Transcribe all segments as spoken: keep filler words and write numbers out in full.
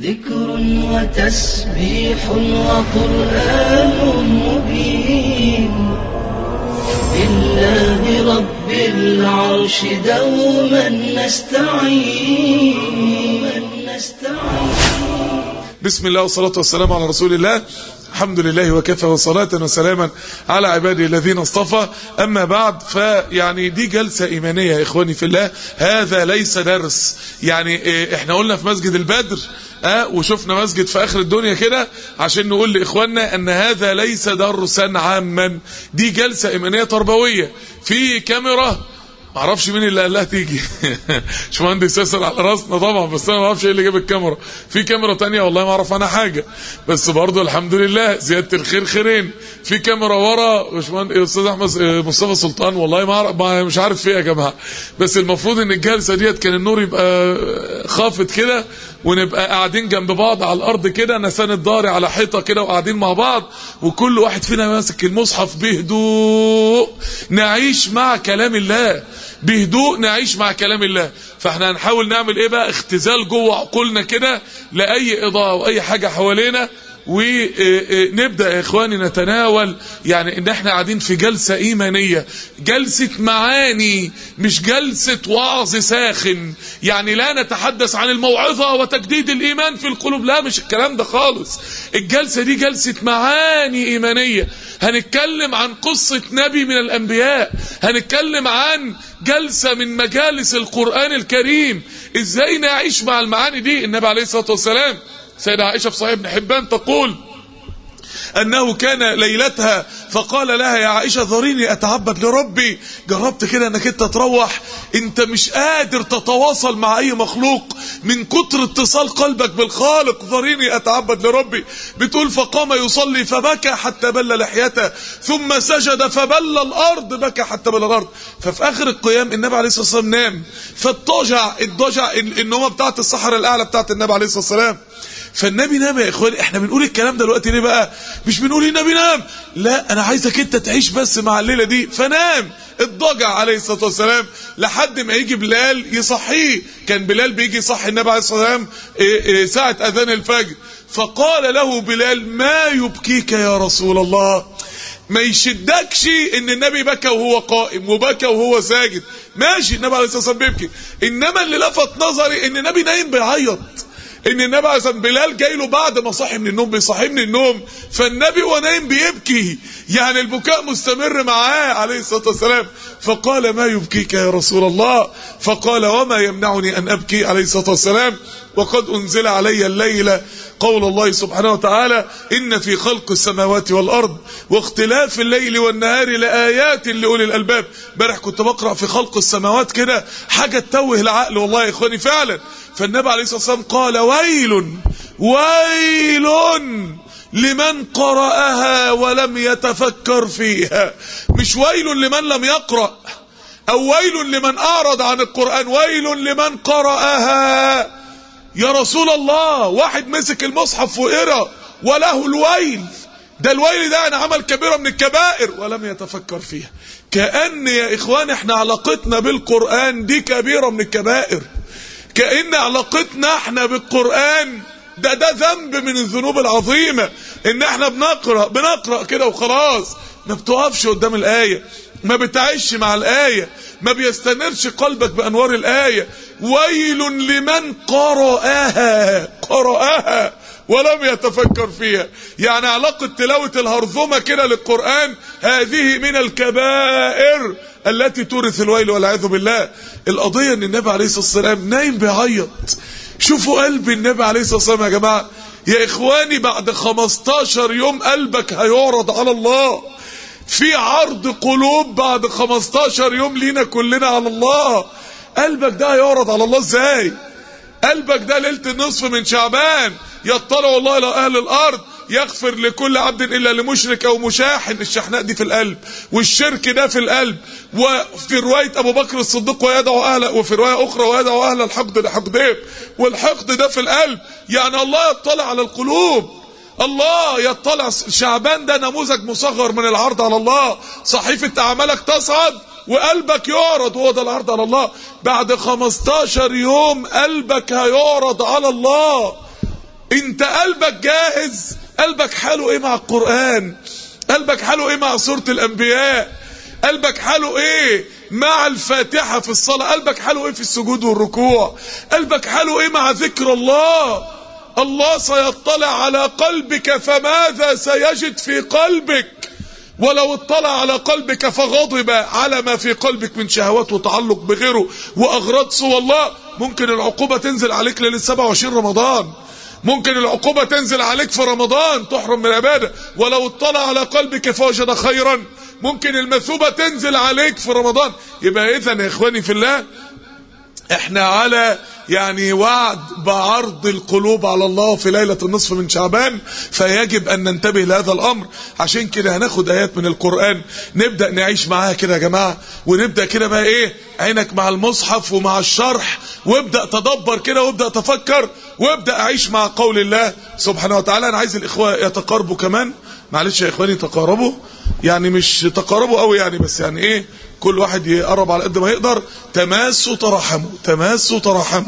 ذكر وتسبيح وقرآن مبين لله رب العرش دوما نستعين نستعين. بسم الله والصلاة والسلام على رسول الله. الحمد لله وكفى وصلاة وسلاما على عباده الذين اصطفى. أما بعد، فيعني دي جلسة إيمانية يا إخواني في الله. هذا ليس درس. يعني إيه، احنا قلنا في مسجد البدر اه وشفنا مسجد في آخر الدنيا كده عشان نقول لإخواننا أن هذا ليس درسا عاما. دي جلسة إيمانية تربوية. في كاميرا معرفش مين اللي قال لها تيجي مش مهندس ياسر على راسنا طبعا، بس انا ما اعرفش ايه اللي جاب الكاميرا. في كاميرا تانية والله ما اعرف عنها حاجه، بس برضو الحمد لله زياده الخير خيرين. في كاميرا ورا مش مهندس استاذ احمد مصطفى سلطان، والله ما اعرف مش عارف فيه يا جماعه. بس المفروض ان الجلسه ديت كان النور يبقى خافت كده ونبقى قاعدين جنب بعض على الارض كده، نساند ضاري على حيطه كده وقاعدين مع بعض، وكل واحد فينا ماسك المصحف بهدوء نعيش مع كلام الله، بهدوء نعيش مع كلام الله. فاحنا هنحاول نعمل ايه بقى؟ اختزال جوه عقولنا كده لاي اضاءه واي حاجه حوالينا، ونبدأ يا إخواني نتناول يعني إن احنا قاعدين في جلسة إيمانية، جلسة معاني، مش جلسة وعظ ساخن. يعني لا نتحدث عن الموعظة وتجديد الإيمان في القلوب، لا مش الكلام ده خالص. الجلسة دي جلسة معاني إيمانية. هنتكلم عن قصة نبي من الأنبياء، هنتكلم عن جلسة من مجالس القرآن الكريم. إزاي نعيش مع المعاني دي؟ النبي عليه الصلاة والسلام، سيدة عائشة في صحيح ابن حبان تقول أنه كان ليلتها فقال لها يا عائشة ذريني أتعبد لربي. جربت كده أنك أنت تروح أنت مش قادر تتواصل مع أي مخلوق من كتر اتصال قلبك بالخالق. ذريني أتعبد لربي. بتقول فقام يصلي فبكى حتى بل لحيته، ثم سجد فبل الأرض، بكى حتى بل الأرض. ففي آخر القيام النبي عليه الصلاة والسلام نام، فالضجع الضجع النومة بتاعت الصحراء الأعلى بتاعت النبي عليه الصلاة والسلام. فالنبي نام يا اخواني. احنا بنقول الكلام ده دلوقتي ليه بقى؟ مش بنقول النبي نام، لا انا عايزك انت تعيش بس مع الليله دي. فنام الضجع عليه الصلاه والسلام لحد ما يجي بلال يصحيه. كان بلال بيجي يصحي النبي عليه الصلاه والسلام ساعه اذان الفجر. فقال له بلال ما يبكيك يا رسول الله؟ ما يشدكش ان النبي بكى وهو قائم وبكى وهو ساجد، ماشي النبي عليه الصلاه والسلام بيبكي، انما اللي لفت نظري ان النبي نايم بيعيط. ان النبي عليه الصلاه بلال جاي له بعد ما صحي من النوم، بيصحي من النوم، فالنبي وهو نايم بيبكي، يعني البكاء مستمر معاه عليه الصلاه والسلام. فقال ما يبكيك يا رسول الله؟ فقال وما يمنعني ان ابكي عليه الصلاه والسلام وقد انزل علي الليله قول الله سبحانه وتعالى ان في خلق السماوات والارض واختلاف الليل والنهار لايات لاولي الالباب. امبارح كنت بقرا في خلق السماوات كده حاجه تتوه العقل والله يا اخواني فعلا. فالنبي عليه الصلاه والسلام قال ويل ويل لمن قرأها ولم يتفكر فيها. مش ويل لمن لم يقرأ او ويل لمن اعرض عن القرآن، ويل لمن قرأها. يا رسول الله واحد مسك المصحف وقرأ وله الويل، ده الويل ده انا عمل كبيرة من الكبائر ولم يتفكر فيها. كأن يا اخوان احنا علاقتنا بالقرآن دي كبيرة من الكبائر، كأن علاقتنا احنا بالقرآن ده ده ذنب من الذنوب العظيمة. ان احنا بنقرأ بنقرأ كده وخلاص، ما بتقفش قدام الآية، ما بتعيش مع الآية، ما بيستنرش قلبك بأنوار الآية. ويل لمن قرأها قرأها ولم يتفكر فيها. يعني علاقة تلاوة الهرذمة كده للقرآن هذه من الكبائر التي تورث الويل والعياذ بالله. القضية ان النبي عليه الصلاة والسلام نايم بيعيط. شوفوا قلب النبي عليه الصلاة والسلام يا جماعة. يا اخواني بعد خمستاشر يوم قلبك هيعرض على الله. في عرض قلوب بعد خمستاشر يوم لينا كلنا على الله. قلبك ده هيعرض على الله ازاي؟ قلبك ده ليلة النصف من شعبان يطلع الله الى اهل الارض يغفر لكل عبد الا لمشرك او مشاحن. الشحناء دي في القلب، والشرك ده في القلب. وفي روايه ابو بكر الصديق ويدعو اهله، وفي روايه اخرى ويدعو اهل الحقد لحقدهم، والحقد ده في القلب. يعني الله يطلع على القلوب، الله يطلع. شعبان ده نموذج مصغر من العرض على الله. صحيفه اعمالك تصعد وقلبك يعرض، هو ده العرض على الله. بعد خمستاشر يوم قلبك هيعرض على الله. انت قلبك جاهز؟ قلبك حاله ايه مع القرآن؟ قلبك حاله ايه مع سورة الانبياء؟ قلبك حاله ايه مع الفاتحة في الصلاة؟ قلبك حاله ايه في السجود والركوع؟ قلبك حاله ايه مع ذكر الله؟ الله سيطلع على قلبك، فماذا سيجد في قلبك؟ ولو اطلع على قلبك فغضب على ما في قلبك من شهوات وتعلق بغيره واغراض سوى الله، ممكن العقوبة تنزل عليك ليلة سبعة وعشرين رمضان، ممكن العقوبة تنزل عليك في رمضان تحرم من العبادة. ولو اطلع على قلبك فوجد خيرا، ممكن المثوبة تنزل عليك في رمضان. يبقى اذا يا اخواني في الله، احنا على يعني وعد بعرض القلوب على الله في ليلة النصف من شعبان، فيجب ان ننتبه لهذا الامر. عشان كده هناخد ايات من القرآن نبدأ نعيش معاها كده يا جماعة، ونبدأ كده بقى ايه، عينك مع المصحف ومع الشرح، وابدأ تدبر كده وابدأ تفكر وابدأ اعيش مع قول الله سبحانه وتعالى. انا عايز الاخوة يتقاربوا كمان، معلش يا اخواني تقاربوا، يعني مش تقاربوا قوي يعني، بس يعني ايه، كل واحد يقرب على قد ما يقدر. تماسوا تراحموا، تماسوا تراحموا.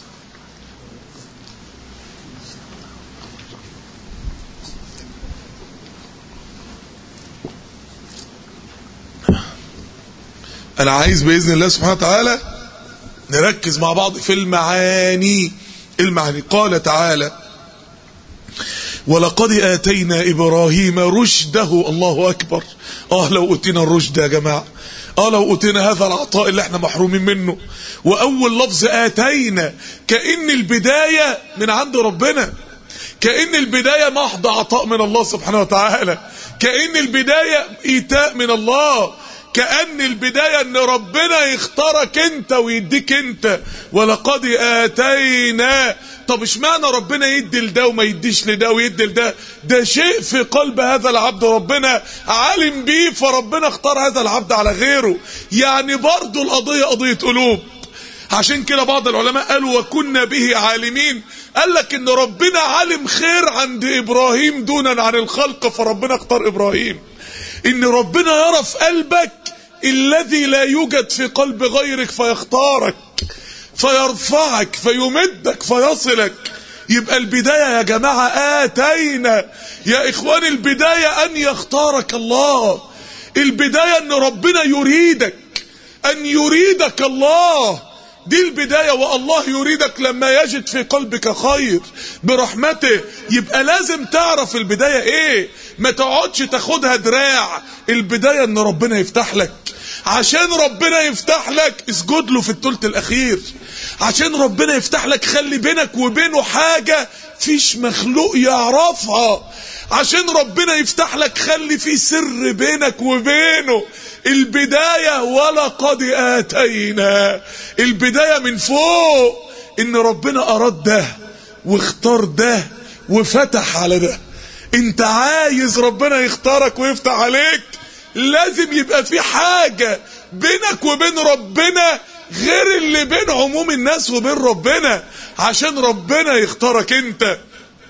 انا عايز باذن الله سبحانه وتعالى نركز مع بعض في المعاني. المعاني قال تعالى: ولقد آتينا إبراهيم رشده. الله أكبر. آه لو أوتينا الرشد يا جماعة، آه لو أوتينا هذا العطاء اللي احنا محرومين منه. وأول لفظ آتينا، كأن البداية من عند ربنا، كأن البداية محض عطاء من الله سبحانه وتعالى، كأن البداية إيتاء من الله، كأن البداية ان ربنا يختارك انت ويديك انت. ولقد آتينا. طب اشمعنى ربنا يدي لده وما يديش لده ويدي لده؟ ده شيء في قلب هذا العبد ربنا عالم بيه، فربنا اختار هذا العبد على غيره. يعني برضو القضية قضية قلوب. عشان كده بعض العلماء قالوا وكنا به عالمين، قال لك ان ربنا عالم خير عند ابراهيم دونا عن الخلق، فربنا اختار ابراهيم. ان ربنا يرى في قلبك الذي لا يوجد في قلب غيرك، فيختارك، فيرفعك، فيمدك، فيصلك. يبقى البداية يا جماعة آتينا يا إخوان، البداية أن يختارك الله، البداية أن ربنا يريدك، أن يريدك الله، دي البداية. والله يريدك لما يجد في قلبك خير برحمته. يبقى لازم تعرف البداية ايه، ما تقعدش تاخدها دراع. البداية ان ربنا يفتح لك، عشان ربنا يفتح لك اسجد له في الثلث الاخير، عشان ربنا يفتح لك خلي بينك وبينه حاجة فيش مخلوق يعرفها، عشان ربنا يفتح لك خلي في سر بينك وبينه. البداية ولقد آتينا، البداية من فوق، ان ربنا اراد ده واختار ده وفتح على ده. انت عايز ربنا يختارك ويفتح عليك، لازم يبقى في حاجة بينك وبين ربنا غير اللي بين عموم الناس وبين ربنا، عشان ربنا يختارك انت.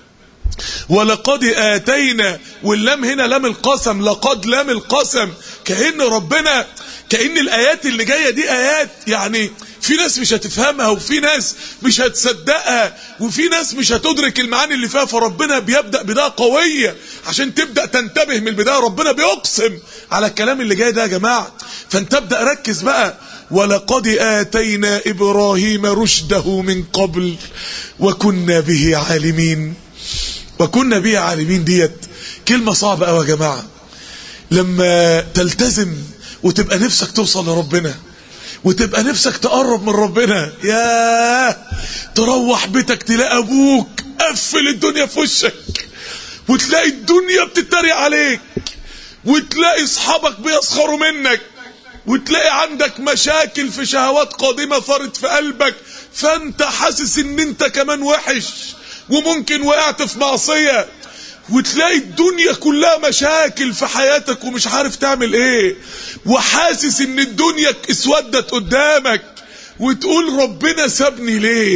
ولقد آتينا، واللام هنا لام القسم، لقد لام القسم، كأن ربنا، كأن الآيات اللي جاية دي آيات يعني في ناس مش هتفهمها، وفي ناس مش هتصدقها، وفي ناس مش هتدرك المعاني اللي فيها. فربنا بيبدأ بداية قوية عشان تبدأ تنتبه من البداية. ربنا بيقسم على الكلام اللي جاي ده يا جماعة، فانت ابدأ ركز بقى. ولقد آتينا إبراهيم رشده من قبل وكنا به عالمين. وكنا به عالمين ديت كلمة صعبة قوي يا جماعة. لما تلتزم وتبقى نفسك توصل لربنا وتبقى نفسك تقرب من ربنا، ياه تروح بيتك تلاقي ابوك قفل الدنيا في وشك، وتلاقي الدنيا بتتريق عليك، وتلاقي اصحابك بيسخروا منك، وتلاقي عندك مشاكل في شهوات قادمة ثارت في قلبك، فانت حاسس ان انت كمان وحش وممكن وقعت في معصية، وتلاقي الدنيا كلها مشاكل في حياتك ومش عارف تعمل ايه، وحاسس ان الدنيا اسودت قدامك، وتقول ربنا سابني ليه،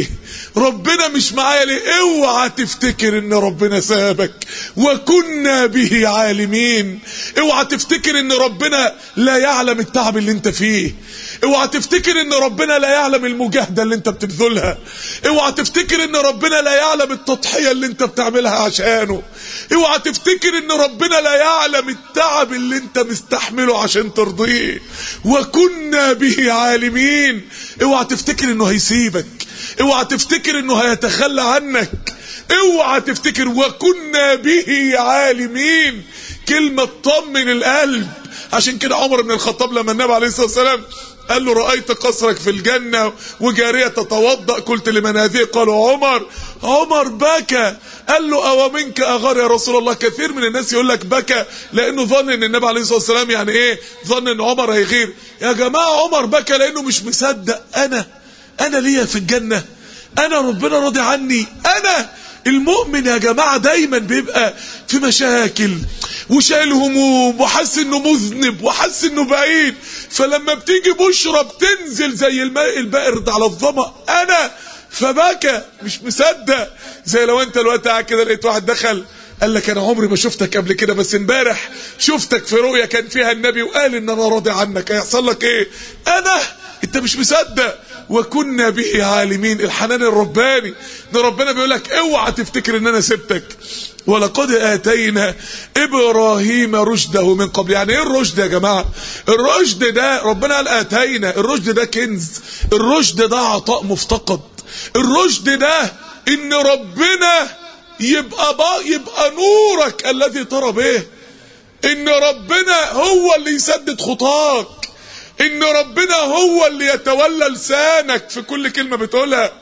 ربنا مش معايا ليه؟ اوعى تفتكر ان ربنا سابك، وكنا به عالمين. اوعى تفتكر ان ربنا لا يعلم التعب اللي انت فيه، اوعى تفتكر ان ربنا لا يعلم المجاهدة اللي انت بتبذلها، اوعى تفتكر ان ربنا لا يعلم التضحية اللي انت بتعملها عشانه، اوعى تفتكر ان ربنا لا يعلم التعب اللي انت مستحمله عشان ترضيه. وكنا به عالمين. اوعى تفتكر انه هيسيبك، اوعى تفتكر انه هيتخلى عنك، اوعى تفتكر. وكنا به عالمين، كلمة تطمن القلب. عشان كده عمر بن الخطاب لما النبي عليه الصلاة والسلام قال له رأيت قصرك في الجنة وجارية تتوضأ قلت لمن هذه؟ قالوا عمر. عمر بكى، قال له أو منك أغار يا رسول الله. كثير من الناس يقول لك بكى لأنه ظن ان النبي عليه الصلاة والسلام يعني ايه، ظن ان عمر هيغير. يا جماعة عمر بكى لأنه مش مصدق. انا انا ليا في الجنة، انا ربنا راضي عني. انا المؤمن يا جماعة دايما بيبقى في مشاكل وشايل هموم وحس انه مذنب وحس انه بعيد، فلما بتيجي بشرة بتنزل زي الماء البارد على الظمأ. انا فبكى مش مصدق. زي لو انت الوقت قاعد كده لقيت واحد دخل قال لك انا عمري ما شفتك قبل كده، بس امبارح شفتك في رؤيا كان فيها النبي وقال ان انا راضي عنك، هيحصل لك ايه؟ انا انت مش مصدق. وكنا به عالمين. الحنان الرباني ان ربنا بيقول لك اوعى تفتكر ان انا سبتك. ولقد آتينا إبراهيم رشده من قبل. يعني ايه الرشد يا جماعة؟ الرشد ده ربنا قال آتينا، الرشد ده كنز، الرشد ده عطاء مفتقد، الرشد ده ان ربنا يبقى با يبقى نورك الذي ترى به، ان ربنا هو اللي يسدد خطاك، ان ربنا هو اللي يتولى لسانك في كل كلمة بتقولها،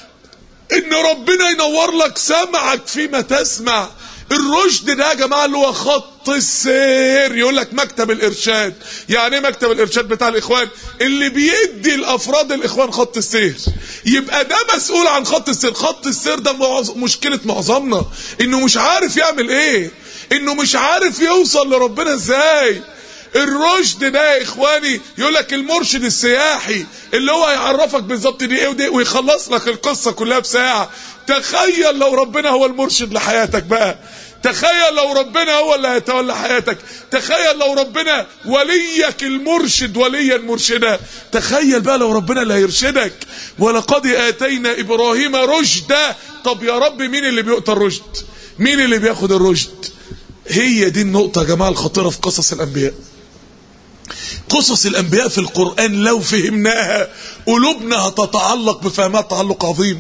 ان ربنا ينور لك سمعك فيما تسمع. الرشد ده يا جماعة اللي هو خط السير. يقول لك مكتب الارشاد. يعني ايه مكتب الارشاد بتاع الاخوان؟ اللي بيدي الافراد الاخوان خط السير، يبقى ده مسؤول عن خط السير. خط السير ده مشكلة معظمنا انه مش عارف يعمل ايه، انه مش عارف يوصل لربنا ازاي. الرشد ده يا اخواني يقول لك المرشد السياحي اللي هو يعرفك بالظبط دي ايه ودي ويخلص لك القصة كلها بساعة. تخيل لو ربنا هو المرشد لحياتك بقى، تخيل لو ربنا هو اللي هيتولى حياتك، تخيل لو ربنا وليك المرشد وليا مرشدا، تخيل بقى لو ربنا اللي هيرشدك. ولقد آتينا إبراهيم رشدا. طب يا رب مين اللي بيؤتى الرشد؟ مين اللي بياخد الرشد؟ هي دي النقطة يا جماعة الخطيرة في قصص الأنبياء. قصص الأنبياء في القرآن لو فهمناها قلوبنا هتتعلق بفهمها تعلق عظيم.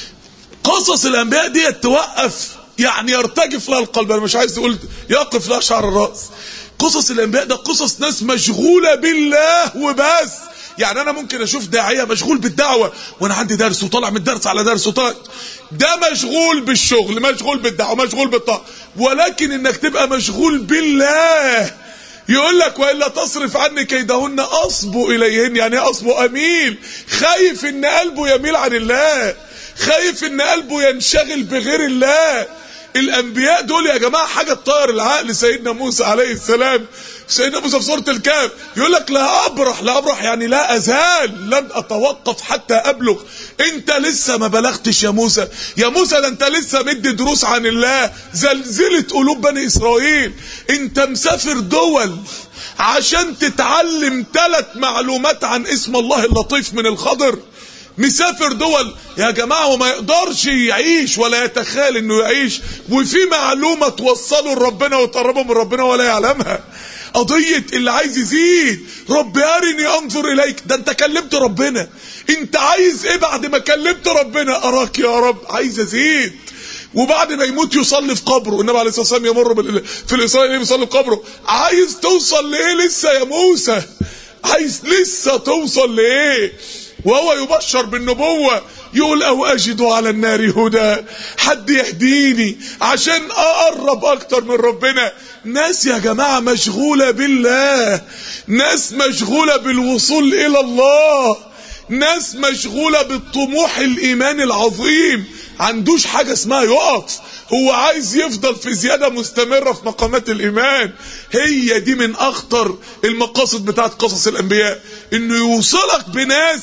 قصص الأنبياء دي توقف يعني يرتجف لها القلب. أنا مش عايز تقول يقف لها شعر الرأس. قصص الأنبياء ده قصص ناس مشغولة بالله وبس. يعني أنا ممكن أشوف داعية مشغول بالدعوة وأنا عندي درس وطالع من درس على درس وطالع، ده مشغول بالشغل، مشغول بالدعوة، مشغول بالطاعة. ولكن إنك تبقى مشغول بالله، يقول لك وإلا تصرف عني كيدهن أصبو إليهن. يعني أصبو أميل، خايف إن قلبه يميل عن الله، خايف إن قلبه ينشغل بغير الله. الأنبياء دول يا جماعة حاجة تطير العقل. سيدنا موسى عليه السلام، سيدنا موسى في سورة الكهف يقول لك لا أبرح، لا أبرح يعني لا أزال، لن أتوقف حتى أبلغ. أنت لسه ما بلغتش يا موسى، يا موسى ده أنت لسه مدي دروس عن الله، زلزلت قلوب بني إسرائيل. أنت مسافر دول عشان تتعلم ثلاث معلومات عن اسم الله اللطيف من الخضر. مسافر دول يا جماعة وما يقدرش يعيش ولا يتخيل انه يعيش وفي معلومة توصله لربنا وتقربه من ربنا ولا يعلمها. قضية اللي عايز يزيد، رب أرني أنظر إليك. ده انت كلمت ربنا، انت عايز ايه بعد ما كلمت ربنا؟ أراك يا رب، عايز أزيد. وبعد ما يموت يصلي في قبره. النبي عليه الصلاة والسلام يمر بال... في الإسرائيل يصلي في قبره. عايز توصل لإيه لسه يا موسى؟ عايز لسه توصل لإيه؟ وهو يبشر بالنبوة يقول أو أجد على النار هدى، حد يهديني عشان أقرب أكتر من ربنا. ناس يا جماعة مشغولة بالله، ناس مشغولة بالوصول إلى الله، ناس مشغولة بالطموح الإيمان العظيم. عندوش حاجة اسمها يقف، هو عايز يفضل في زيادة مستمرة في مقامات الإيمان. هي دي من أخطر المقاصد بتاعت قصص الأنبياء، إنه يوصلك بناس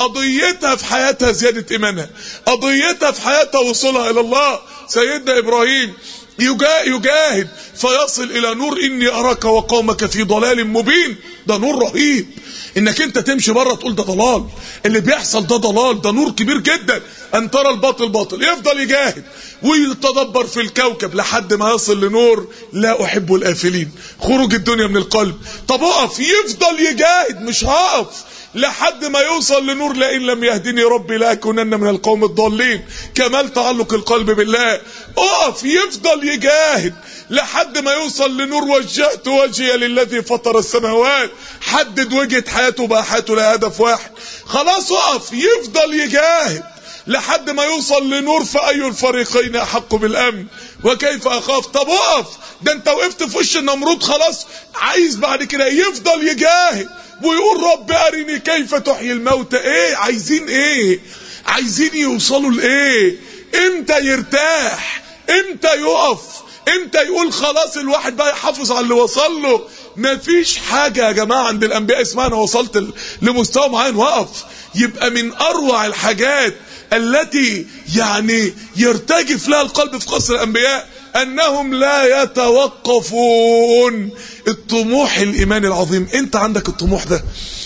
قضيتها في حياتها زيادة ايمانها، قضيتها في حياتها وصولها الى الله. سيدنا ابراهيم يجاهد فيصل الى نور اني اراك وقومك في ضلال مبين. ده نور رهيب، انك انت تمشي بره تقول ده ضلال، اللي بيحصل ده ضلال، ده نور كبير جدا. ان ترى الباطل باطل، يفضل يجاهد ويتدبر في الكوكب لحد ما يصل لنور لا احب الافلين، خروج الدنيا من القلب. طب اقف، يفضل يجاهد، مش هقف لحد ما يوصل لنور لئن لم يهدني ربي لاكونن من القوم الضالين، كمال تعلق القلب بالله. اقف، يفضل يجاهد لحد ما يوصل لنور وجهت وجهي للذي فطر السماوات، حدد وجهة حياته بقى حياته لها هدف واحد. خلاص اقف، يفضل يجاهد لحد ما يوصل لنور فأي الفريقين أحق بالأمن وكيف أخاف. طب اقف، ده انت وقفت في وش النمرود خلاص، عايز بعد كده يفضل يجاهد ويقول رب أرني كيف تحيي الموتى. ايه عايزين؟ ايه عايزين يوصلوا لايه؟ امتى يرتاح؟ امتى يقف؟ امتى يقول خلاص الواحد بقى يحافظ على اللي وصل له؟ مفيش حاجة يا جماعة عند الانبياء اسمها انا وصلت لمستوى معين وقف. يبقى من اروع الحاجات التي يعني يرتجف لها القلب في قصر الانبياء انهم لا يتوقفون. الطموح الايماني العظيم. انت عندك الطموح ده؟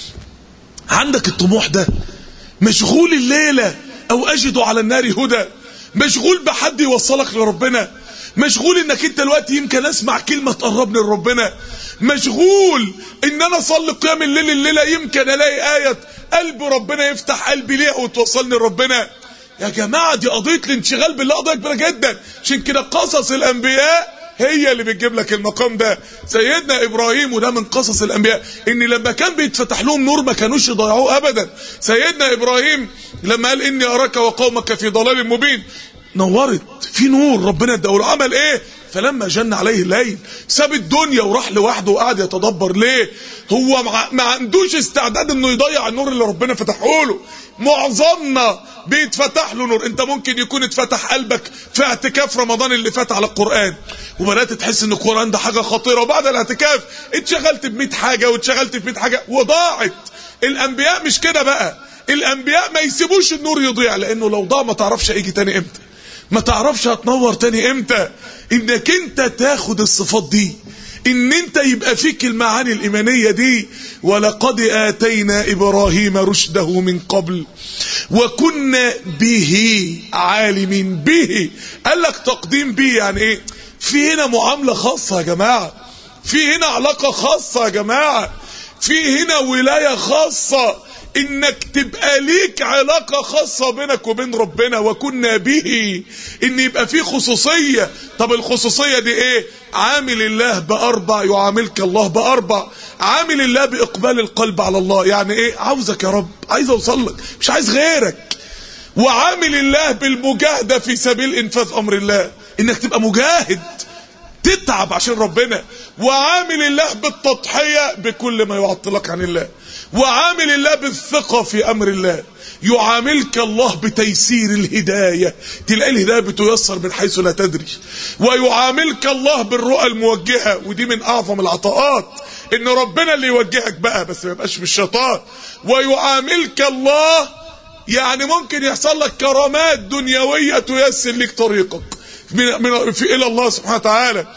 عندك الطموح ده؟ مشغول الليلة او اجد على النار هدى؟ مشغول بحد يوصلك لربنا؟ مشغول انك انت دلوقتي يمكن اسمع كلمة تقربني لربنا؟ مشغول ان انا اصلي قيام الليل الليلة يمكن الاقي آية قلب ربنا يفتح قلبي ليها وتوصلني لربنا؟ يا جماعة دي قضية الانشغال بالله قضية كبيرة جدا. عشان كده قصص الانبياء هي اللي بتجيب لك المقام ده. سيدنا ابراهيم، وده من قصص الانبياء، ان لما كان بيتفتح لهم نور ما كانوش يضيعوه ابدا. سيدنا ابراهيم لما قال اني اراك وقومك في ضلال مبين، نورت في نور ربنا اداله. عمل ايه؟ فلما جن عليه الليل ساب الدنيا وراح لوحده وقعد يتدبر. ليه؟ هو ما عندوش استعداد انه يضيع النور اللي ربنا فتحه له. معظمنا بيتفتح له نور. انت ممكن يكون اتفتح قلبك في اعتكاف رمضان اللي فات على القرآن، وبدأت تحس ان القرآن ده حاجة خطيرة، وبعد الاعتكاف اتشغلت بمئة حاجة واتشغلت في مئة حاجة وضاعت. الانبياء مش كده بقى. الانبياء ما يسيبوش النور يضيع، لانه لو ضاع ما تعرفش هيجي تاني امتى، ما تعرفش هتنور تاني امتى. انك انت تاخد الصفات دي، ان انت يبقى فيك المعاني الايمانية دي. ولقد اتينا ابراهيم رشده من قبل وكنا به عالمين. به قال لك تقديم به يعني ايه؟ في هنا معاملة خاصة يا جماعة، في هنا علاقة خاصة يا جماعة، في هنا ولاية خاصة، انك تبقى ليك علاقة خاصة بينك وبين ربنا. وكنا به، ان يبقى فيه خصوصية. طب الخصوصية دي ايه؟ عامل الله باربع يعاملك الله باربع. عامل الله باقبال القلب على الله، يعني ايه؟ عاوزك يا رب، عايز اوصل لك، مش عايز غيرك. وعامل الله بالمجاهدة في سبيل انفاذ امر الله، انك تبقى مجاهد تتعب عشان ربنا. وعامل الله بالتضحية بكل ما يعطلك عن الله. وعامل الله بالثقة في امر الله. يعاملك الله بتيسير الهداية، تلاقي الهداية بتيسر من حيث لا تدري. ويعاملك الله بالرؤى الموجهة، ودي من اعظم العطاءات، ان ربنا اللي يوجهك بقى، بس ما يبقاش بالشيطان. ويعاملك الله يعني ممكن يحصل لك كرامات دنيوية تيسر لك طريقك من من في الى الله سبحانه وتعالى.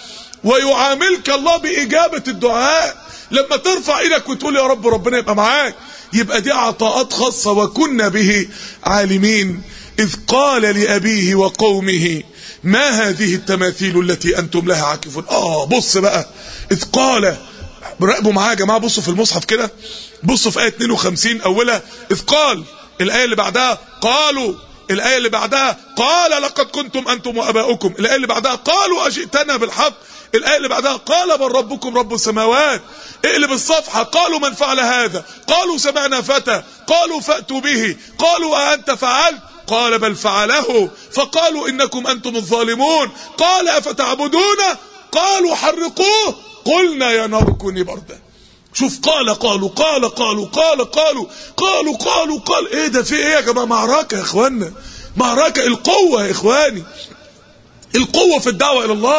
ويعاملك الله بإجابة الدعاء، لما ترفع ايدك وتقول يا رب ربنا يبقى معاك، يبقى دي عطاءات خاصة. وكنا به عالمين إذ قال لأبيه وقومه ما هذه التماثيل التي أنتم لها عاكفون. آه بص بقى، إذ قال، راقبوا معايا يا جماعة، بصوا في المصحف كده، بصوا في آية اثنين وخمسين أولها إذ قال، الآية اللي بعدها قالوا، الآية اللي بعدها قال لقد كنتم أنتم وأباؤكم، الآية اللي بعدها قالوا أجئتنا بالحق، الآية اللي بعدها قال بل ربكم رب السماوات. اقلب الصفحة، قالوا من فعل هذا، قالوا سمعنا فتى، قالوا فأتوا به، قالوا أأنت فعلت، قال بل فعله، فقالوا إنكم أنتم الظالمون، قال أفتعبدون، قالوا حرقوه، قلنا يا نار كوني بردا. شوف، قال قالوا قال قالوا قال قالوا قالوا قالوا قال ايه ده؟ في ايه يا جماعة؟ معركة يا اخوانا، معركة. القوة يا اخواني، القوة في الدعوة الى الله،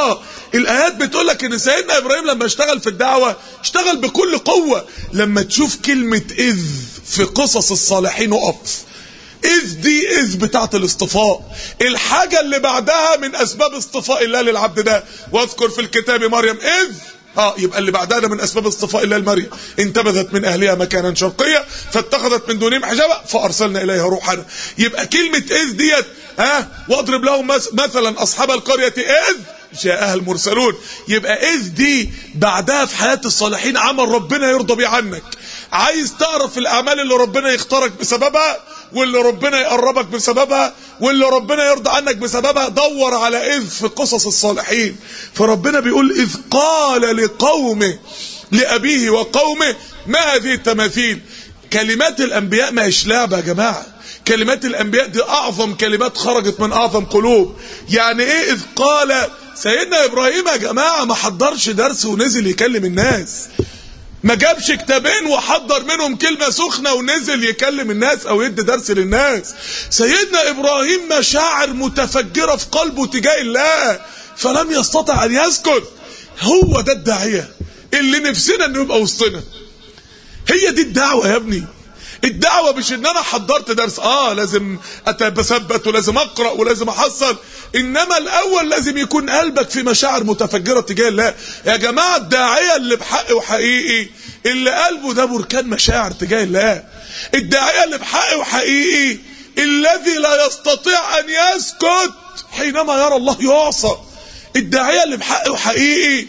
الايات بتقول لك ان سيدنا ابراهيم لما اشتغل في الدعوه اشتغل بكل قوه. لما تشوف كلمه اذ في قصص الصالحين اقف. اذ دي اذ بتاعت الاصطفاء، الحاجه اللي بعدها من اسباب اصطفاء الله للعبد ده. واذكر في الكتاب مريم اذ، اه يبقى اللي بعدها ده من اسباب اصطفاء الله لمريم. انتبذت من اهلها مكانا شرقيا فاتخذت من دونهم حجابا فارسلنا اليها روحنا. يبقى كلمه اذ ديت ها، واضرب لهم مثلا اصحاب القريه اذ جاءها المرسلون. يبقى اذ دي بعدها في حياه الصالحين عمل ربنا يرضى بيه عنك. عايز تعرف الاعمال اللي ربنا يختارك بسببها واللي ربنا يقربك بسببها واللي ربنا يرضى عنك بسببها، دور على اذ في قصص الصالحين. فربنا بيقول اذ قال لقومه لابيه وقومه ما هذه التماثيل. كلمات الانبياء ما هيش لعبه يا جماعه، كلمات الانبياء دي اعظم كلمات خرجت من اعظم قلوب. يعني ايه اذ قال؟ سيدنا ابراهيم يا جماعه ما حضرش درس ونزل يكلم الناس، ما جابش كتابين وحضر منهم كلمة سخنة ونزل يكلم الناس او يدي درس للناس. سيدنا ابراهيم مشاعر متفجرة في قلبه تجاه الله فلم يستطع ان يسكت. هو ده الداعية اللي نفسنا انه يبقى وسطنا. هي دي الدعوة يا ابني. الدعوة مش ان انا حضرت درس، اه لازم اتثبت ولازم اقرأ ولازم احصل، انما الاول لازم يكون قلبك في مشاعر متفجرة تجاه الله. يا جماعة الداعية اللي بحق وحقيقي اللي قلبه ده بركان مشاعر تجاه الله. الداعية اللي بحق وحقيقي الذي لا يستطيع ان يسكت حينما يرى الله يعصى. الداعية اللي بحق وحقيقي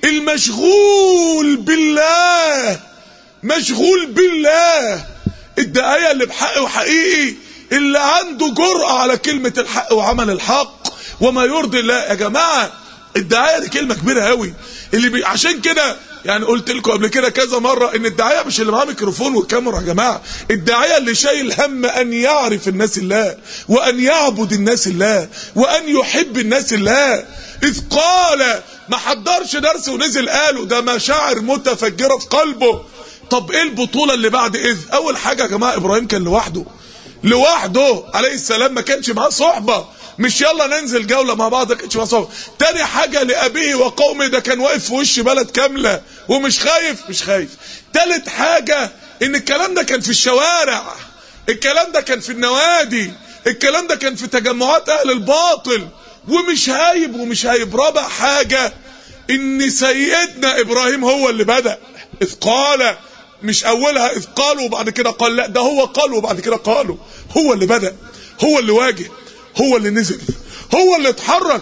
المشغول بالله، مشغول بالله. الداعية اللي بحق وحقيقي اللي عنده جرأة على كلمة الحق وعمل الحق وما يرضي الله. يا جماعة الداعية دي كلمة كبيرة قوي. اللي بي... عشان كده يعني قلت لكم قبل كده كذا مرة ان الداعية مش اللي معاه ميكروفون والكاميرا. يا جماعة الداعية اللي شايل هم ان يعرف الناس الله وان يعبد الناس الله وان يحب الناس الله. اذ قال ما حضرش درس ونزل قاله، ده مشاعر متفجرة في قلبه. طب ايه البطولة اللي بعد اذ؟ اول حاجة يا جماعة ابراهيم كان لوحده، لوحده عليه السلام، ما كانش معاه صحبة، مش يلا ننزل جولة مع بعض، ما كانش معاه صحبة. تاني حاجة لأبيه وقومه، ده كان واقف في وش بلد كاملة ومش خايف، مش خايف. تالت حاجة ان الكلام ده كان في الشوارع، الكلام ده كان في النوادي، الكلام ده كان في تجمعات اهل الباطل ومش هايب ومش هايب. رابع حاجة ان سيدنا ابراهيم هو اللي بدأ. اذ قال، مش اولها اذ قالوا وبعد كده قال، لا ده هو قال وبعد كده قالوا. هو اللي بدأ، هو اللي واجه، هو اللي نزل، هو اللي اتحرك.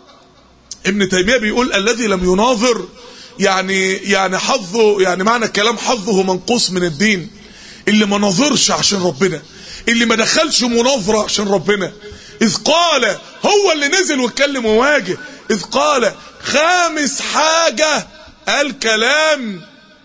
ابن تيمية بيقول الذي لم يناظر يعني يعني حظه، يعني معنى الكلام حظه منقوص من الدين. اللي ما ناظرش عشان ربنا، اللي ما دخلش مناظرة عشان ربنا. اذ قال هو اللي نزل واتكلم وواجه. اذ قال. خامس حاجة قال كلام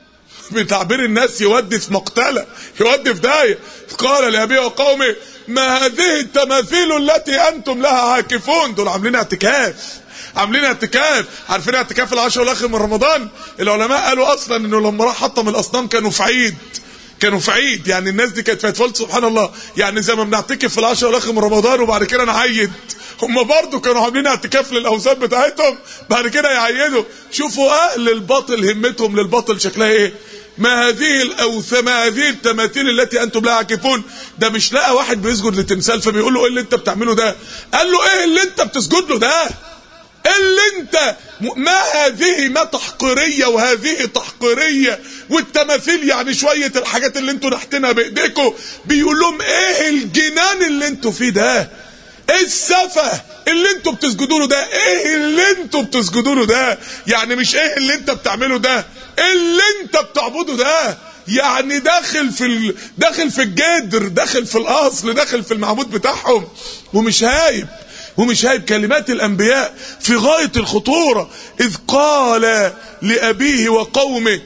بتعبير الناس يودي في مقتلة، يودي في داية. قال لأبيه وقومه ما هذه التماثيل التي أنتم لها عاكفون. دول عاملين اعتكاف، عاملين اعتكاف. عارفين اعتكاف العشر الأخير من رمضان؟ العلماء قالوا أصلا إنه لما راح حطم الأصنام كانوا في عيد، كانوا في عيد. يعني الناس دي كانت فاتفلت سبحان الله، يعني زي ما بنعتكف في العشر الأخير من رمضان وبعد كده نعيد، هم برضو كانوا عاملين اعتكاف للاوثان بتاعتهم بعد كده يعيدوا. شوفوا اهل الباطل همتهم للباطل شكلها ايه. ما هذه الاوثان، ما هذه التماثيل التي انتم لها عاكفون. ده مش لقى واحد بيسجد لتمثال فبيقول له ايه اللي انت بتعمله ده؟ قال له ايه اللي انت بتسجد له ده؟ اللي انت ما هذه ما تحقيريه وهذه تحقيريه، والتماثيل يعني شويه الحاجات اللي انتوا نحتنا بايديكم. بيقول لهم ايه الجنان اللي انتوا فيه ده؟ ايه السفه اللي انتوا بتسجدوا له ده؟ ايه اللي انتوا بتسجدوا له ده؟ يعني مش ايه اللي انت بتعمله ده، اللي انت بتعبده ده. يعني داخل في ال... داخل في الجدر، داخل في الاصل، داخل في المعبود بتاعهم ومش هايب، ومش هايب. كلمات الانبياء في غاية الخطورة. اذ قال لابيه وقومه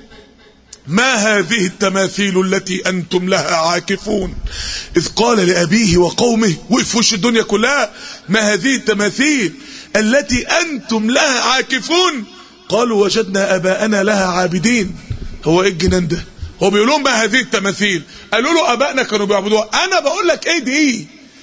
ما هذه التماثيل التي أنتم لها عاكفون. إذ قال لأبيه وقومه، وقف وش الدنيا كلها، ما هذه التماثيل التي أنتم لها عاكفون. قالوا وجدنا أباءنا لها عابدين. هو إيه الجنان ده؟ هو بيقول لهم ما هذه التماثيل، قالوا له أبائنا كانوا بيعبدوها. أنا بقول لك إيه دي؟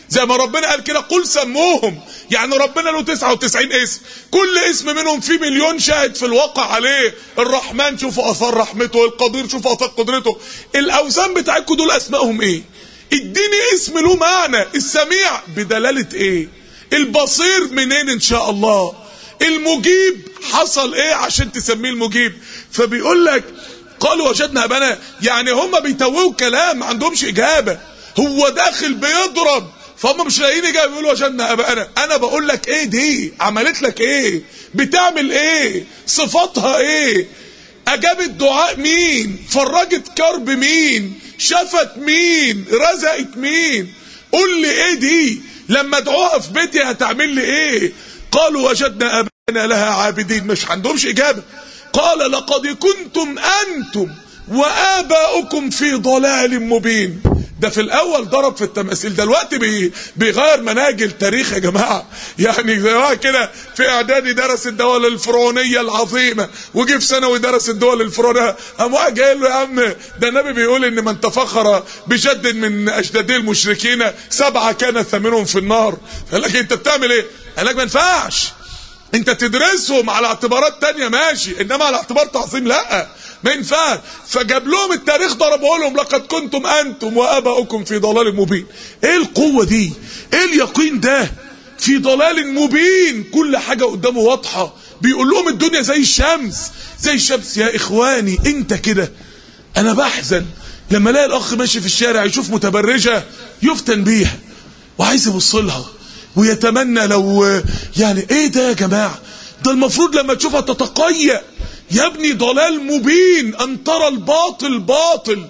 زي ما ربنا قال كده قل سموهم، يعني ربنا له تسعة وتسعين اسم، كل اسم منهم فيه مليون شاهد في الواقع عليه. الرحمن شوفوا اثار رحمته، القدير شوفوا اثار قدرته. الاوثان بتاعتكم دول اسمائهم ايه؟ اديني اسم له معنى. السميع بدلالة ايه؟ البصير منين ان شاء الله؟ المجيب حصل ايه عشان تسميه المجيب؟ فبيقول لك قالوا وجدنا ابانا، يعني هم بيتوهوا كلام، ما عندهمش اجابه. هو داخل بيضرب فهم مش لاقيين اجابه، بيقولوا وجدنا ابانا. انا بقول لك ايه دي؟ عملت لك ايه؟ بتعمل ايه؟ صفاتها ايه؟ اجابت دعاء مين؟ فرجت كرب مين؟ شفت مين؟ رزقت مين؟ قول لي ايه دي؟ لما ادعوها في بيتي هتعمل لي ايه؟ قالوا وجدنا ابانا لها عابدين، مش عندهمش اجابه. قال لقد كنتم انتم واباؤكم في ضلال مبين. ده في الاول ضرب في التماثيل، دلوقتي بي بيغير مناهج التاريخ يا جماعه. يعني زي كده في اعدادي درس الدول الفرعونيه العظيمه، وجي في ثانوي درس الدول الفرعونيه، قام واحد جاي له يا عم ده النبي بيقول ان من تفخر بجد من اجدادي المشركين سبعه كان ثامنهم في النار. قال لك انت بتعمل ايه؟ قال لك ما ينفعش، انت تدرسهم على اعتبارات تانية ماشي، انما على اعتبار تعظيم لا، ما ينفعش. فجاب لهم التاريخ ضربه لهم لقد كنتم انتم واباؤكم في ضلال مبين. ايه القوه دي؟ ايه اليقين ده؟ في ضلال مبين، كل حاجه قدامه واضحه. بيقول لهم الدنيا زي الشمس، زي الشمس. يا اخواني انت كده، انا بحزن لما الاقي الاخ ماشي في الشارع يشوف متبرجه يفتن بيها وعايز يبص لها ويتمنى لو، يعني ايه ده يا جماعه؟ ده المفروض لما تشوفها تتقيأ. يا ابني ضلال مبين، ان ترى الباطل باطل.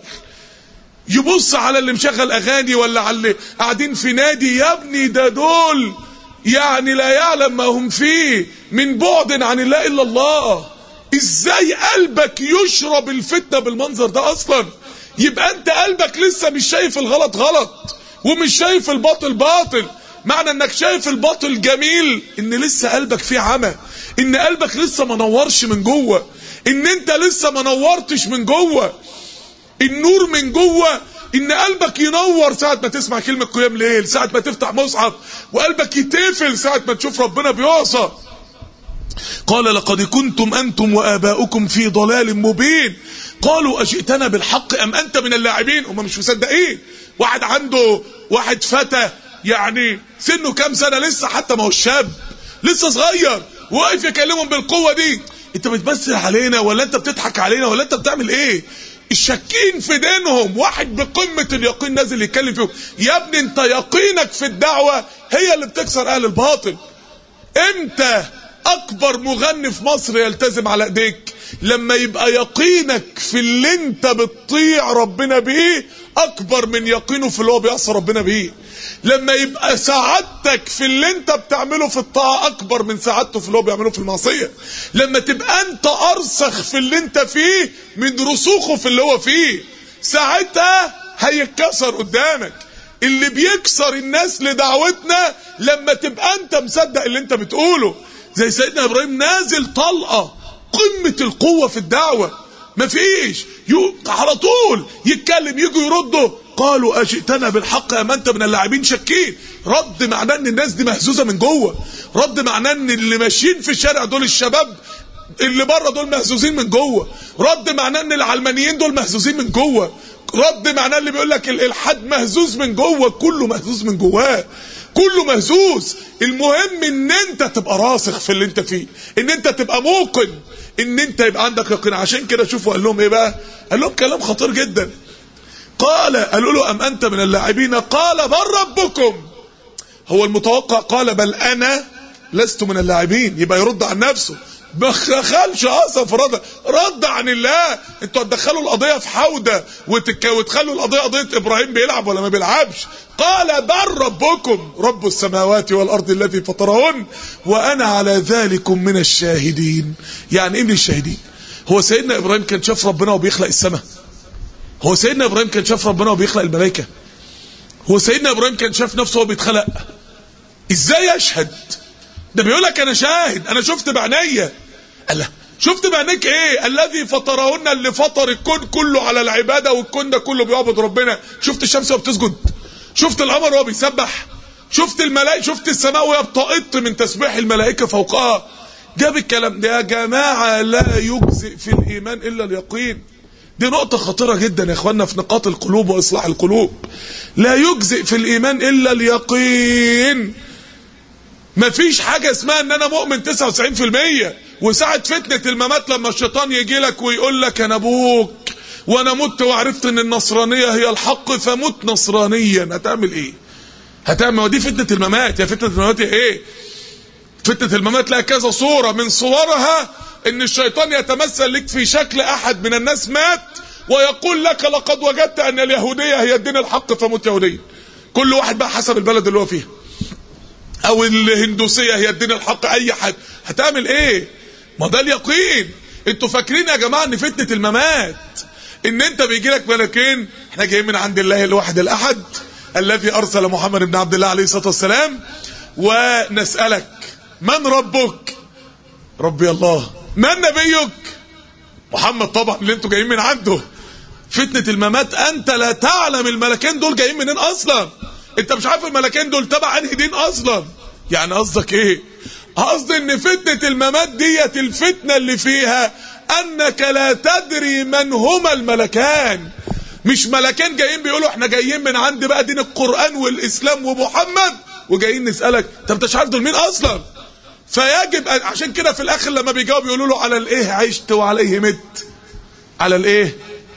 يبص على اللي مشغل اغاني ولا على اللي قاعدين في نادي، يا ابني ده دول يعني لا يعلم ما هم فيه من بعد عن الله الا الله. ازاي قلبك يشرب الفتنه بالمنظر ده اصلا؟ يبقى انت قلبك لسه مش شايف الغلط غلط ومش شايف الباطل باطل. معنى انك شايف الباطل جميل ان لسه قلبك فيه عمى، ان قلبك لسه ما نورش من جوه، ان انت لسه ما نورتش من جوه. النور من جوه ان قلبك ينور ساعة ما تسمع كلمة قيام ليل، ساعة ما تفتح مصحف، وقلبك يتقفل ساعة ما تشوف ربنا بيعصى. قال لقد كنتم انتم واباؤكم في ضلال مبين. قالوا اجئتنا بالحق ام انت من اللاعبين. هم مش مصدقين. واحد عنده واحد فتى يعني سنه كام سنة لسه، حتى ما هو شاب لسه صغير، واقف يكلمهم بالقوة دي. انت بتمثل علينا ولا انت بتضحك علينا ولا انت بتعمل ايه؟ الشاكين في دينهم، واحد بقمة اليقين نازل يتكلم فيهم. يا ابني انت يقينك في الدعوة هي اللي بتكسر اهل الباطل. امتى اكبر مغني في مصر يلتزم على ايديك؟ لما يبقى يقينك في اللي انت بتطيع ربنا بيه اكبر من يقينه في اللي هو بيعصى ربنا بيه. لما يبقى سعادتك في اللي انت بتعمله في الطاعة اكبر من سعادته في اللي هو بيعمله في المعصية. لما تبقى انت ارسخ في اللي انت فيه من رسوخه في اللي هو فيه، ساعتها هيتكسر قدامك. اللي بيكسر الناس لدعوتنا لما تبقى انت مصدق اللي انت بتقوله. زي سيدنا ابراهيم نازل طلقة قمة القوة في الدعوة، مفيش على طول يتكلم يجوا يردوا. قالوا اجئتنا بالحق ام انت من اللاعبين. شاكين. رد معناه ان الناس دي مهزوزه من جوه، رد معناه ان اللي ماشيين في الشارع دول الشباب اللي بره دول مهزوزين من جوه، رد معناه ان العلمانيين دول مهزوزين من جوه، رد معناه اللي بيقول لك الالحاد مهزوز من جوه. كله مهزوز من جواه، كله مهزوز. المهم ان انت تبقى راسخ في اللي انت فيه، ان انت تبقى موقن، ان انت يبقى عندك يقين. عشان كده شوفوا قال لهم ايه بقى؟ قال لهم كلام خطير جدا. قال قالوا له ام انت من اللاعبين؟ قال بل ربكم. هو المتوقع قال بل انا لست من اللاعبين، يبقى يرد عن نفسه. ما دخلش اصلا في رد رد عن الله. انتوا هتدخلوا القضيه في حوده وتك... وتخلوا القضيه قضيه ابراهيم بيلعب ولا ما بيلعبش. قال بل ربكم رب السماوات والارض الذي فطرهن وانا على ذلك من الشاهدين. يعني ايه من الشاهدين؟ هو سيدنا ابراهيم كان شاف ربنا وبيخلق السماء؟ هو سيدنا ابراهيم كان شاف ربنا وبيخلق الملائكه؟ هو سيدنا ابراهيم كان شاف نفسه وهو بيتخلق؟ ازاي يشهد؟ ده بيقول لك انا شاهد، انا شفت بعينيا. الله، شفت بعينيك ايه؟ الذي فطرهن، اللي فطر الكون كله على العباده، والكون ده كله بيعبد ربنا. شفت الشمس وهي بتسجد؟ شفت القمر وهو بيسبح؟ شفت الملائكة، شفت السماء وهي بتطق من تسبيح الملائكة فوقها. جاب الكلام ده. يا جماعة لا يجزئ في الإيمان إلا اليقين. دي نقطة خطيرة جدا يا اخوانا في نقاط القلوب وإصلاح القلوب. لا يجزئ في الإيمان إلا اليقين. مفيش حاجة اسمها ان انا مؤمن تسعة وتسعين في المية وساعة فتنة الممات لما الشيطان يجي لك ويقول لك انا ابوك وانا مت وعرفت ان النصرانية هي الحق فمت نصرانيا، هتعمل ايه؟ هتعمل ودي فتنة الممات. يا فتنة الممات ايه؟ فتنة الممات لها كذا صورة، من صورها ان الشيطان يتمثل لك في شكل احد من الناس مات ويقول لك لقد وجدت ان اليهودية هي الدين الحق فمت يهوديا. كل واحد بقى حسب البلد اللي هو فيها، او الهندوسية هي الدين الحق، اي حد. هتعمل ايه؟ ما ده اليقين. انتوا فاكرين يا جماعة ان فتنة الممات ان انت بيجي لك ملكين، احنا جايين من عند الله الواحد الاحد الذي ارسل محمد بن عبد الله عليه الصلاة والسلام، ونسألك من ربك؟ ربي الله. من نبيك؟ محمد طبعا اللي انتوا جايين من عنده. فتنة الممات انت لا تعلم الملكين دول جايين منين اصلا. انت مش عارف الملكين دول تبع انهي دين اصلا. يعني قصدك ايه؟ قصدي ان فتنة الممات ديت الفتنة اللي فيها انك لا تدري من هما الملكان. مش ملكين جايين بيقولوا احنا جايين من عند بقى دين القرآن والاسلام ومحمد وجايين نسألك، انت مش عارف دول مين اصلا. فيجب عشان كده في الاخر لما بيجاوب يقولوا له على الايه عشت وعليه مت. على الايه؟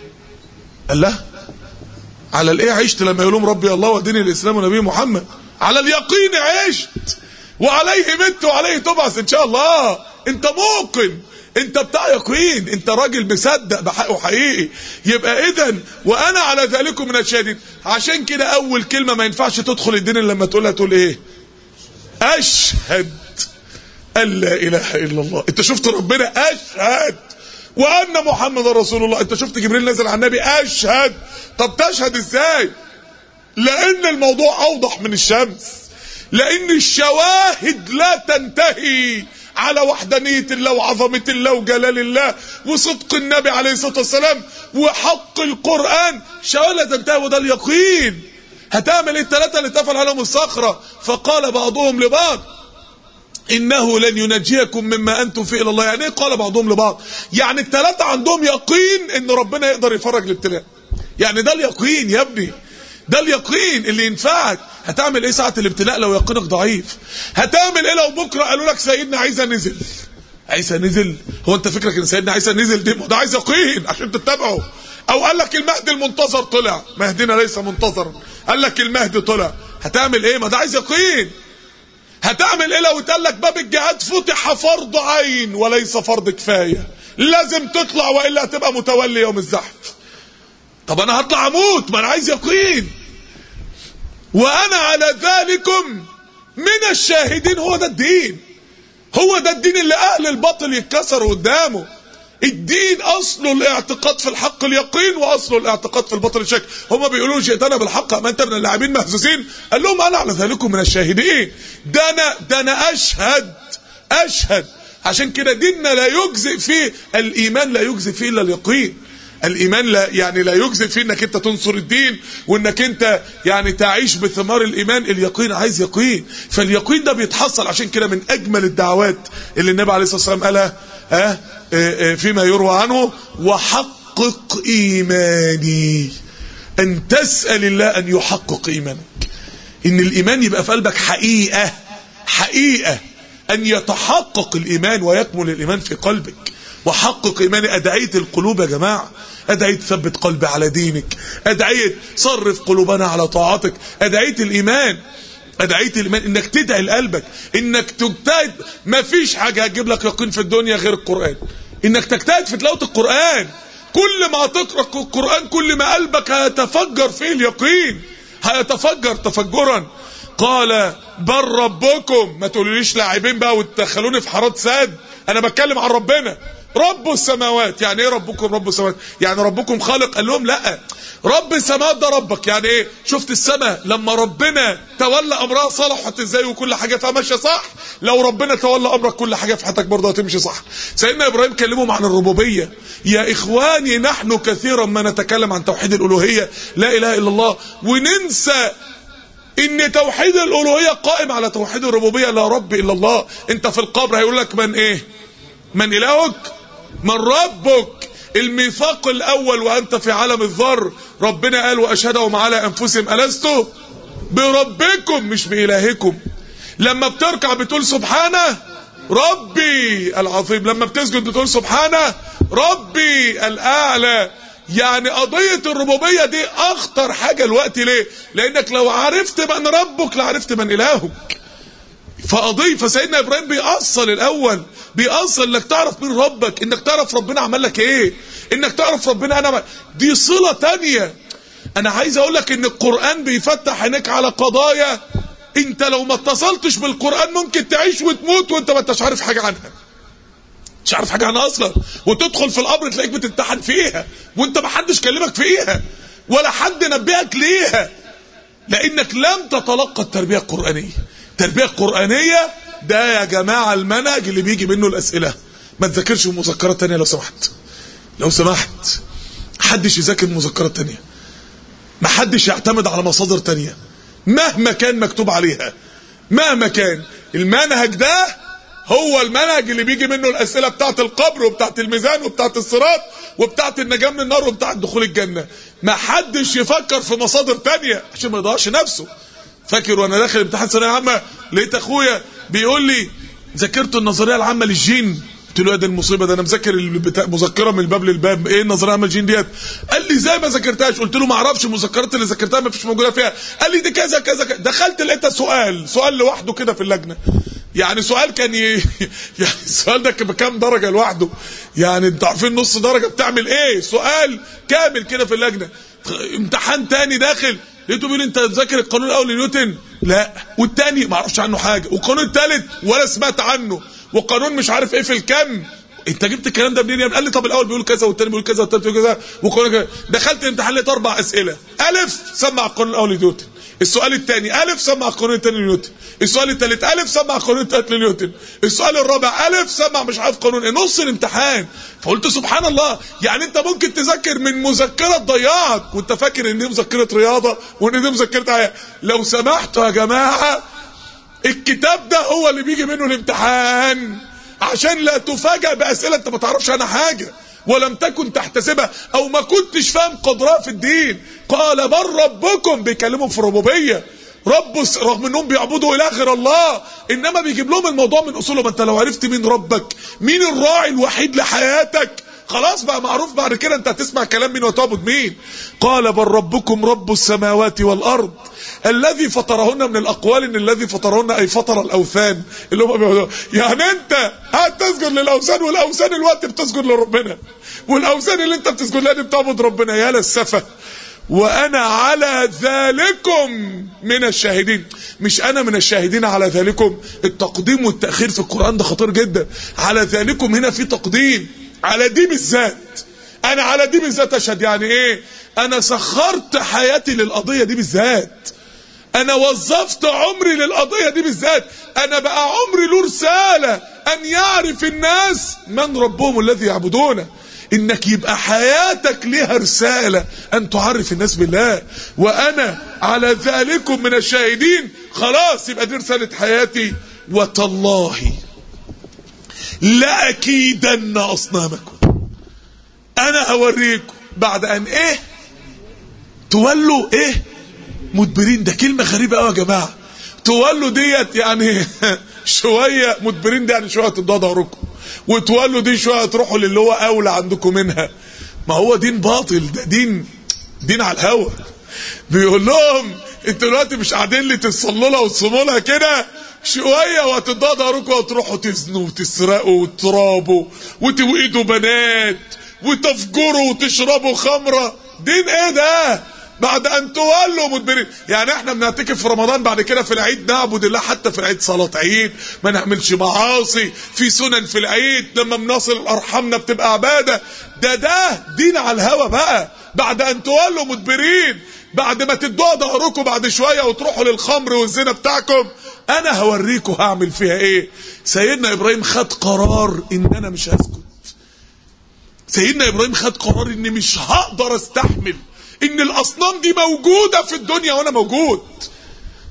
الله على الايه عشت لما يقولون ربي الله ودين الاسلام ونبي محمد. على اليقين عشت وعليه مت وعليه تبعث ان شاء الله. انت موقن، انت بتاع يقين، انت راجل مصدق بحقه حقيقي. يبقى اذا وانا على ذلكم من الشاهدين. عشان كده اول كلمة ما ينفعش تدخل الدين الا لما تقولها تقول ايه؟ اشهد ان لا اله الا الله. انت شفت ربنا؟ اشهد. وان محمد رسول الله. انت شفت جبريل نزل على النبي؟ اشهد. طب تشهد ازاي؟ لان الموضوع اوضح من الشمس، لان الشواهد لا تنتهي على وحدانية الله وعظمة الله وجلال الله وصدق النبي عليه الصلاة والسلام وحق القرآن. شواهد لا تنتهي وده اليقين. هتعمل الثلاثة اللي اتفل عليهم الصخرة فقال بعضهم لبعض انه لن ينجيكم مما انتم فيه الى الله. يعني ايه قال بعضهم لبعض؟ يعني الثلاثة عندهم يقين ان ربنا يقدر يفرج الابتلاء. يعني ده اليقين يا ابني، ده اليقين اللي ينفعك. هتعمل ايه ساعة الابتلاء لو يقينك ضعيف؟ هتعمل ايه لو بكرة قالوا لك سيدنا عيسى نزل؟ عيسى نزل؟ هو انت فكرك ان سيدنا عيسى نزل دي ده عايز يقين عشان تتبعه. او قال لك المهدي المنتظر طلع، مهدينا ليس منتظرا، قال لك المهدي طلع. هتعمل ايه؟ ما ده عايز يقين. هتعمل ايه لو اتقال لك باب الجهاد فتح فرض عين وليس فرض كفاية، لازم تطلع والا هتبقى متولي يوم الزحف؟ طب انا هطلع اموت، ما انا عايز يقين. وانا على ذلكم من الشاهدين. هو ده الدين، هو ده الدين اللي اهل الباطل يتكسروا قدامه. الدين اصله الاعتقاد في الحق اليقين، واصله الاعتقاد في الباطل الشك. هما بيقولوا جئتنا بالحق ما انت من اللاعبين مهزوزين. قال لهم انا على ذلكم من الشاهدين. ده انا ده انا اشهد اشهد. عشان كده ديننا لا يجزئ فيه الايمان، لا يجزئ فيه الا اليقين. الايمان لا يعني لا يجزئ فيه انك انت تنصر الدين وانك انت يعني تعيش بثمار الايمان. اليقين عايز يقين، فاليقين ده بيتحصل. عشان كده من اجمل الدعوات اللي النبي عليه الصلاه والسلام قالها اه اه فيما يروى عنه: وحقق ايماني. ان تسأل الله ان يحقق ايمانك، ان الايمان يبقى في قلبك حقيقة حقيقة، ان يتحقق الايمان ويكمل الايمان في قلبك. وحقق ايماني. ادعية القلوب يا جماعة، ادعية ثبت قلبي على دينك، ادعية صرف قلوبنا على طاعتك، ادعية الايمان. ادعية الايمان انك تدعي لقلبك، انك تجتهد. مفيش حاجة هتجيب لك يقين في الدنيا غير القرآن. انك تجتهد في تلاوة القرآن. كل ما تقرأ القرآن كل ما قلبك هيتفجر فيه اليقين، هيتفجر تفجرا. قال بل ربكم. ما تقوليش لاعبين بقى وتدخلوني في حارات ساد. انا بتكلم عن ربنا رب السماوات. يعني ايه ربكم رب السماوات؟ يعني ربكم خالق؟ قال لهم لا، رب السماوات ده ربك. يعني ايه؟ شفت السماء لما ربنا تولى امرها صلحت ازاي وكل حاجه فيها ماشيه صح؟ لو ربنا تولى امرك كل حاجه في حياتك برضه هتمشي صح. سيدنا ابراهيم كلمهم عن الربوبيه. يا اخواني نحن كثيرا ما نتكلم عن توحيد الالوهيه لا اله الا الله وننسى ان توحيد الالوهيه قائم على توحيد الربوبيه، لا رب الا الله. انت في القبر هيقول لك من ايه؟ من الهك؟ من ربك؟ الميثاق الاول وانت في عالم الذر ربنا قال واشهدهم على انفسهم الست بربكم مش بالهكم. لما بتركع بتقول سبحانه ربي العظيم، لما بتسجد بتقول سبحانه ربي الاعلى. يعني قضية الربوبية دي اخطر حاجة الوقت. ليه؟ لانك لو عرفت من ربك لعرفت من الهك. فقضية فسيدنا ابراهيم بيأصل الاول، بيأصل انك تعرف مين ربك، انك تعرف ربنا عمل لك ايه، انك تعرف ربنا انا دي صلة تانية. انا عايز اقول لك ان القرآن بيفتح عينيك على قضايا انت لو ما اتصلتش بالقرآن ممكن تعيش وتموت وانت ما انتش عارف حاجة عنها، مش عارف حاجة عنها اصلا، وتدخل في القبر تلاقيك بتمتحن فيها وانت ما حدش كلمك فيها ولا حد نبهك ليها، لانك لم تتلقى التربية القرآنية. التربية القرآنية ده يا جماعة المنهج اللي بيجي منه الاسئلة. ما تذاكرش مذكرات تانية لو سمحت، لو سمحت محدش يذاكر مذكرات تانية، محدش يعتمد على مصادر تانية مهما كان مكتوب عليها، مهما كان. المنهج ده هو المنهج اللي بيجي منه الاسئله بتاعت القبر وبتاعت الميزان وبتاعت الصراط وبتاعت النجاه من النار وبتاعت دخول الجنه. ما حدش يفكر في مصادر تانية عشان ما يضيعش نفسه. فاكر وانا داخل امتحان ثانويه عامه لقيت اخويا بيقول لي ذاكرت النظريه العامه للجين، قلت له يا دي المصيبه، ده انا مذاكر مذكره من الباب للباب. ايه النظريه العامه للجين ديت؟ قال لي ازاي ما ذاكرتهاش؟ قلت له ما اعرفش، المذكرات اللي ذاكرتها ما فيش موجوده فيها. قال لي دي كذا كذا كذا. دخلت لقيتها سؤال سؤال لوحده كده في اللجنه، يعني سؤال كان ي... يعني السؤال ده بكام درجه لوحده؟ يعني انتوا عارفين نص درجه بتعمل ايه؟ سؤال كامل كده في اللجنه. امتحان تاني داخل لقيته بيقول انت تذاكر القانون الاول لنيوتن؟ لا. والتاني ما اعرفش عنه حاجه، والقانون الثالث ولا سمعت عنه، والقانون مش عارف ايه في الكم. انت جبت الكلام ده منين يا ابني؟ قال لي طب الاول بيقول كذا والثاني بيقول كذا والثالث بيقول كذا والقانون كذا. دخلت الامتحان لقيت اربع اسئله. الف سمع القانون الاول لنيوتن، السؤال الثاني الف سمع القانون الثاني لنيوتن، السؤال الثالث الف سمع القانون الثالث لنيوتن، السؤال الرابع الف سمع مش عارف قانون ايه. نص الامتحان. فقلت سبحان الله، يعني انت ممكن تذاكر من مذكره تضيعك وانت فاكر ان دي مذكره رياضه وان دي مذكره حياه. لو سمحتوا يا جماعه الكتاب ده هو اللي بيجي منه الامتحان عشان لا تفاجأ بأسئلة انت ما تعرفش عنها حاجة ولم تكن تحتسبها او ما كنتش فاهم قدرها في الدين. قال بل ربكم، بيكلمهم في الربوبية، رب رغم انهم بيعبدوا اله غير الله انما بيجيب لهم الموضوع من اصوله. ما انت لو عرفت مين ربك، مين الراعي الوحيد لحياتك، خلاص بقى معروف بعد كده انت هتسمع كلام مين وتعبد مين. قال بل ربكم رب السماوات والارض الذي فطرهن. من الاقوال ان الذي فطرهن اي فطر الاوثان اللي هم بيقولوا يعني انت هتسجد للاوثان والاوثان الوقت بتسجد لربنا، والاوثان اللي انت بتسجد لها دي بتعبد ربنا. يا للسفه. وانا على ذلكم من الشاهدين. مش انا من الشاهدين على ذلكم. التقديم والتاخير في القران ده خطير جدا. على ذلكم هنا في تقديم، على دي بالذات. انا على دي بالذات اشهد. يعني ايه؟ انا سخرت حياتي للقضيه دي بالذات، انا وظفت عمري للقضيه دي بالذات. انا بقى عمري له رساله ان يعرف الناس من ربهم الذي يعبدونه. انك يبقى حياتك ليها رساله ان تعرف الناس بالله. وانا على ذلكم من الشاهدين. خلاص يبقى دي رساله حياتي. وتالله لأكيدن أصنامكم. أنا هوريكم بعد أن إيه تولوا إيه مدبرين. ده كلمة غريبة أوي يا جماعة. تولوا ديت يعني شوية مدبرين دي يعني شوية تضوا ظهركم، وتولوا دي شوية تروحوا للي هو أولى عندكم منها. ما هو دين باطل، ده دين دين على الهوى. بيقول لهم انتوا دلوقتي مش قاعدين لي تصلوا لها وتصوموا لها كده شويه وهتضاء ظهركم وتروحوا تزنوا وتسرقوا وترابوا وتوئدوا بنات وتفجروا وتشربوا خمره. دين ايه ده؟ بعد ان تولوا مدبرين. يعني احنا بنعتكف في رمضان، بعد كده في العيد نعبد الله، حتى في العيد صلاه عيد ما نعملش معاصي، في سنن في العيد لما بنصل ارحامنا بتبقى عباده. ده ده دين على الهوى بقى. بعد ان تولوا مدبرين، بعد ما تدوا ظهركم بعد شويه وتروحوا للخمر والزنا بتاعكم، انا هوريكم هعمل فيها ايه. سيدنا ابراهيم خد قرار ان انا مش هسكت. سيدنا ابراهيم خد قرار ان مش هقدر استحمل ان الاصنام دي موجوده في الدنيا وانا موجود.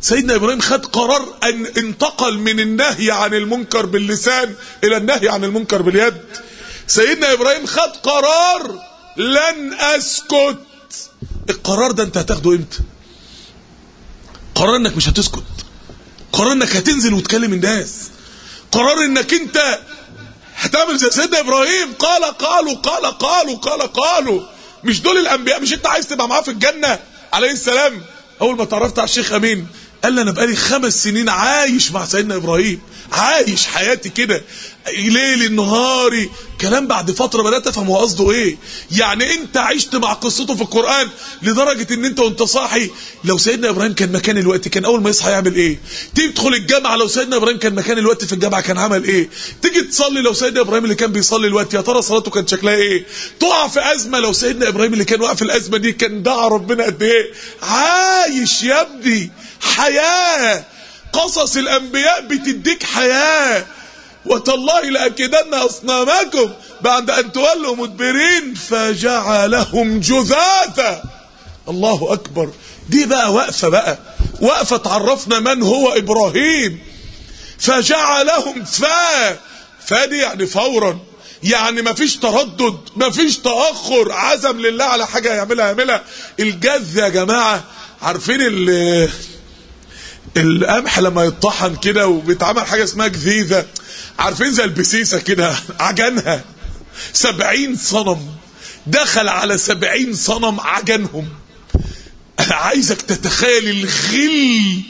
سيدنا ابراهيم خد قرار ان انتقل من النهي عن المنكر باللسان الى النهي عن المنكر باليد. سيدنا ابراهيم خد قرار لن اسكت. القرار ده انت هتاخده امتى؟ قرار انك مش هتسكت، قرار انك هتنزل وتكلم الناس، قرار انك انت هتعمل زي سيدنا ابراهيم. قال قالوا قال قالوا قال قالوا. مش دول الانبياء؟ مش انت عايز تبقى معاه في الجنه عليه السلام؟ اول ما اتعرفت على الشيخ امين قال لي انا بقالي خمس سنين عايش مع سيدنا ابراهيم، عايش حياتي كده ليلي نهاري. كلام بعد فتره بدات افهم هو قصده ايه. يعني انت عشت مع قصته في القران لدرجه ان انت وانت صاحي لو سيدنا ابراهيم كان مكان الوقت كان اول ما يصحى يعمل ايه؟ تيجي تدخل الجامعه لو سيدنا ابراهيم كان مكان الوقت في الجامعه كان عمل ايه؟ تيجي تصلي لو سيدنا ابراهيم اللي كان بيصلي الوقت يا ترى صلاته كان شكلها ايه؟ تقع في ازمه لو سيدنا ابراهيم اللي كان واقف في الازمه دي كان دعا ربنا قد ايه؟ عايش يا ابني حياه. قصص الانبياء بتديك حياه. وتالله لأكيدن أصنامكم بعد أن تولوا مدبرين فجعلهم جذاذا. الله أكبر. دي بقى وقفة بقى وقفة تعرفنا من هو إبراهيم. فجعلهم فا فادي يعني فورا، يعني مفيش تردد مفيش تأخر، عزم لله على حاجة يعملها يعملها. الجذ يا جماعة عارفين ال القمح لما يتطحن كده وبيتعمل حاجة اسمها جذيذة، عارفين زي البسيسة كده عجنها. سبعين صنم دخل على سبعين صنم عجنهم. عايزك تتخيل الغل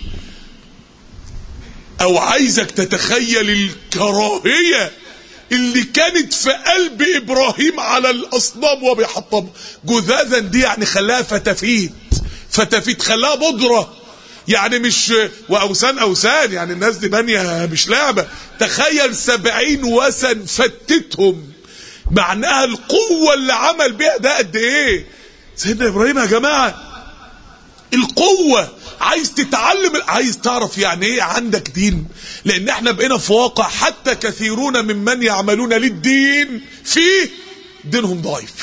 او عايزك تتخيل الكراهية اللي كانت في قلب ابراهيم على الاصنام وبيحطم. جذاذا دي يعني خلاها فتافيت، فتافيت خلاها بودرة، يعني مش واوثان اوثان، يعني الناس دي بانيه مش لعبه. تخيل سبعين وثن فتتهم، معناها القوه اللي عمل بيها ده قد ايه سيدنا ابراهيم يا جماعه. القوه عايز تتعلم، عايز تعرف يعني ايه عندك دين، لان احنا بقينا في واقع حتى كثيرون ممن يعملون للدين فيه دينهم ضعيف.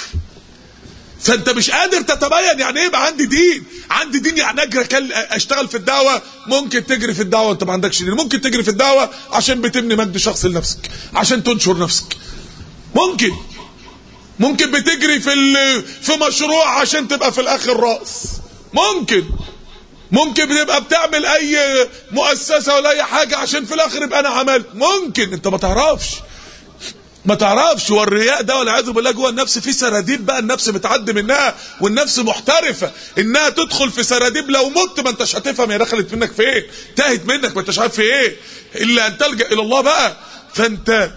فانت مش قادر تتبين يعني ايه يبقى عندي دين. عندي دين يعني اجري اشتغل في الدعوه. ممكن تجري في الدعوه وانت ما عندكش دين، ممكن تجري في الدعوه عشان بتبني مجد شخص لنفسك، عشان تنشر نفسك. ممكن ممكن بتجري في في مشروع عشان تبقى في الاخر راس. ممكن ممكن بتبقى بتعمل اي مؤسسه ولا اي حاجه عشان في الاخر يبقى انا عملت. ممكن انت ما تعرفش ما تعرفش. والرياء ده والعياذ بالله جوه النفس في سراديب بقى النفس بتعدي منها، والنفس محترفه انها تدخل في سراديب لو مت ما انتش هتفهم هي دخلت منك في ايه، تاهت منك ما انتش عارف في ايه الا ان تلجأ الى الله بقى. فانت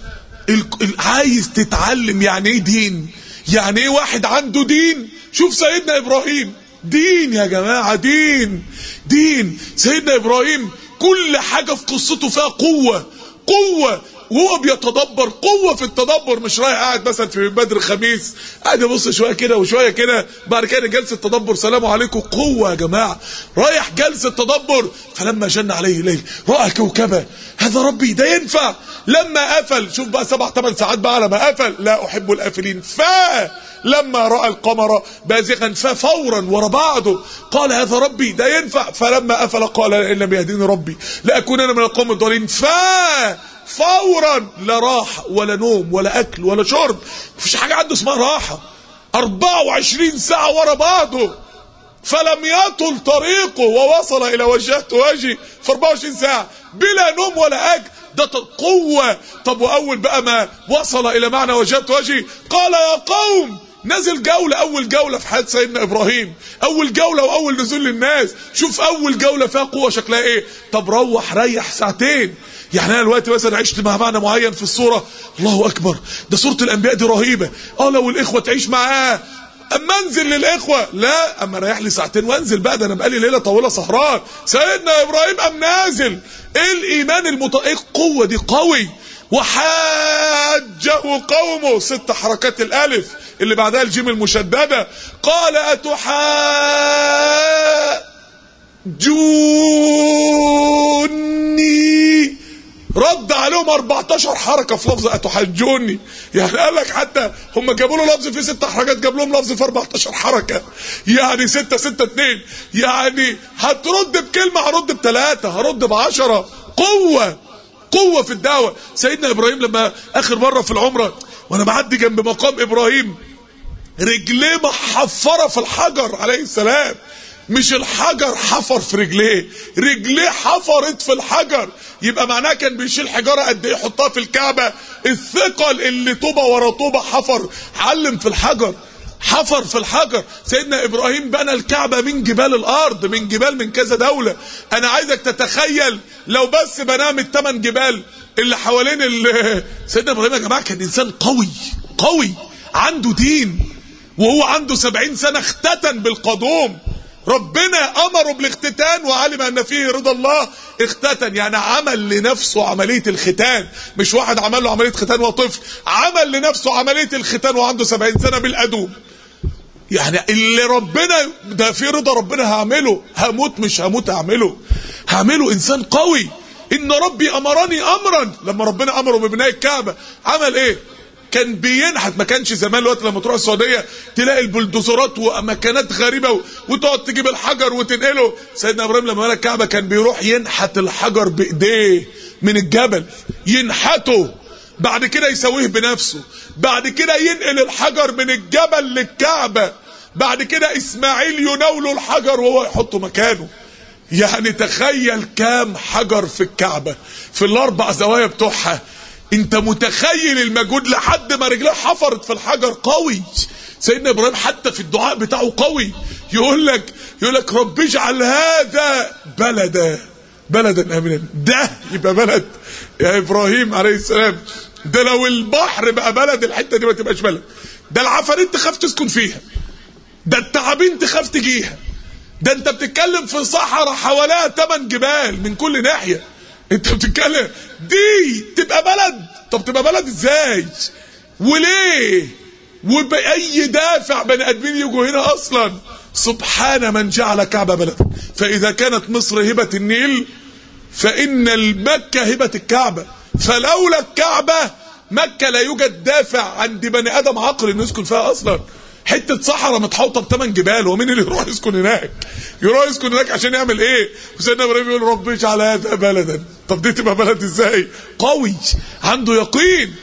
عايز تتعلم يعني ايه دين، يعني ايه واحد عنده دين. شوف سيدنا ابراهيم دين يا جماعه، دين دين سيدنا ابراهيم كل حاجه في قصته فيها قوه قوه، وهو بيتدبر قوة في التدبر. مش رايح قاعد مثلا في بدر خميس قاعد يبص شوية كده وشوية كده بعد كده جلسة تدبر سلام عليكم. قوة يا جماعة. رايح جلسة تدبر فلما جن عليه الليل رأى كوكبا هذا ربي. ده ينفع لما قفل. شوف بقى سبع ثمان ساعات بقى على ما قفل. لا أحب الآفلين. فا لما رأى القمر بازغا ففورا ورا بعضه قال هذا ربي. ده ينفع. فلما قفل قال إن لم يهديني ربي لأكونن من القوم الضالين. فا فورا لا راحة ولا نوم ولا أكل ولا شرب، مفيش حاجة عنده اسمها راحة. أربعة وعشرين ساعة ورا بعضه. فلم يطل طريقه ووصل إلى وجهت وجهي في أربعة وعشرين ساعة بلا نوم ولا أكل. ده قوة. طب وأول بقى ما وصل إلى معنى وجهت وجهي قال يا قوم. نزل جولة، أول جولة في حياة سيدنا إبراهيم، أول جولة وأول نزول للناس. شوف أول جولة فيها قوة شكلها إيه. طب روح ريح ساعتين. يعني انا دلوقتي مثلا عشت مع معنى معين في الصوره، الله اكبر ده صوره الانبياء دي رهيبه، اه لو الاخوه تعيش معاه اما انزل للاخوه. لا اما ريح لي ساعتين وانزل بقى، ده انا بقالي ليله طويله سهران. سيدنا ابراهيم قام نازل. ايه الايمان المت... ايه القوه دي؟ قوي. وحاجه قومه، ست حركات الالف اللي بعدها الجيم المشدده. قال اتحاجوني رد عليهم أربعتاشر حركه في لفظ اتحجوني. يعني قال لك حتى هم جابوا له لفظ فيه ست حركات، جاب لهم لفظ في أربعتاشر حركه، يعني ستة ستة اتنين. يعني هترد بكلمه هرد بثلاثه، هرد بعشره. قوه قوه في الدعوه. سيدنا ابراهيم لما اخر مره في العمره وانا بعدي جنب مقام ابراهيم، رجليه محفره في الحجر عليه السلام، مش الحجر حفر في رجليه، رجليه حفرت في الحجر. يبقى معناه كان بيشيل حجاره قد ايه يحطها في الكعبه، الثقل اللي طوبه ورا طوبه حفر، علم في الحجر، حفر في الحجر. سيدنا ابراهيم بنى الكعبه من جبال الارض، من جبال من كذا دوله. انا عايزك تتخيل لو بس بناه من الثمان جبال اللي حوالين سيدنا ابراهيم. يا جماعه كان انسان قوي قوي عنده دين، وهو عنده سبعين سنه اختتن بالقدوم. ربنا امره بالاختتان وعلم ان فيه رضا الله، اختتن يعني عمل لنفسه عمليه الختان. مش واحد عمل له عمليه ختان وطفل، عمل لنفسه عمليه الختان وعنده سبعين سنه بالادوم. يعني اللي ربنا ده فيه رضا ربنا هعمله، هموت مش هموت هعمله، هعمله. انسان قوي. ان ربي امرني امرا، لما ربنا امره ببناء الكعبه عمل ايه؟ كان بينحت. ما كانش زمان الوقت لما تروح السعوديه تلاقي البلدوزرات ومكانات غريبه وتقعد تجيب الحجر وتنقله. سيدنا ابراهيم لما بنى الكعبه كان بيروح ينحت الحجر بايديه من الجبل، ينحته، بعد كده يسويه بنفسه، بعد كده ينقل الحجر من الجبل للكعبه، بعد كده اسماعيل يناوله الحجر وهو يحطه مكانه. يعني تخيل كام حجر في الكعبه في الاربع زوايا بتوعها. انت متخيل المجهود لحد ما رجليه حفرت في الحجر. قوي سيدنا ابراهيم حتى في الدعاء بتاعه قوي. يقول لك يقول لك رب اجعل هذا بلدا بلدا امنا. ده يبقى بلد يا ابراهيم عليه السلام. ده لو البحر بقى بلد الحته دي ما تبقاش بلد. ده العفاريت تخاف تسكن فيها، ده التعابين تخاف تجيها، ده انت بتتكلم في صحراء حواليها ثمان جبال من كل ناحيه. انت بتتكلم دي تبقى بلد؟ طب تبقى بلد ازاي وليه وبأي دافع بني ادمين يجوا هنا اصلا؟ سبحان من جعل كعبة بلدا. فاذا كانت مصر هبة النيل فان المكة هبة الكعبة. فلولا الكعبة مكة لا يوجد دافع عند بني ادم عقل انه يسكن فيها اصلا. حته صحراء متحوطه بثمان جبال، ومين اللي يروح يسكن هناك؟ يروح يسكن هناك عشان يعمل ايه؟ وسيدنا ابراهيم يقول رب اجعل هذا بلدا. طب دي تبقى بلد ازاي؟ قوي عنده يقين.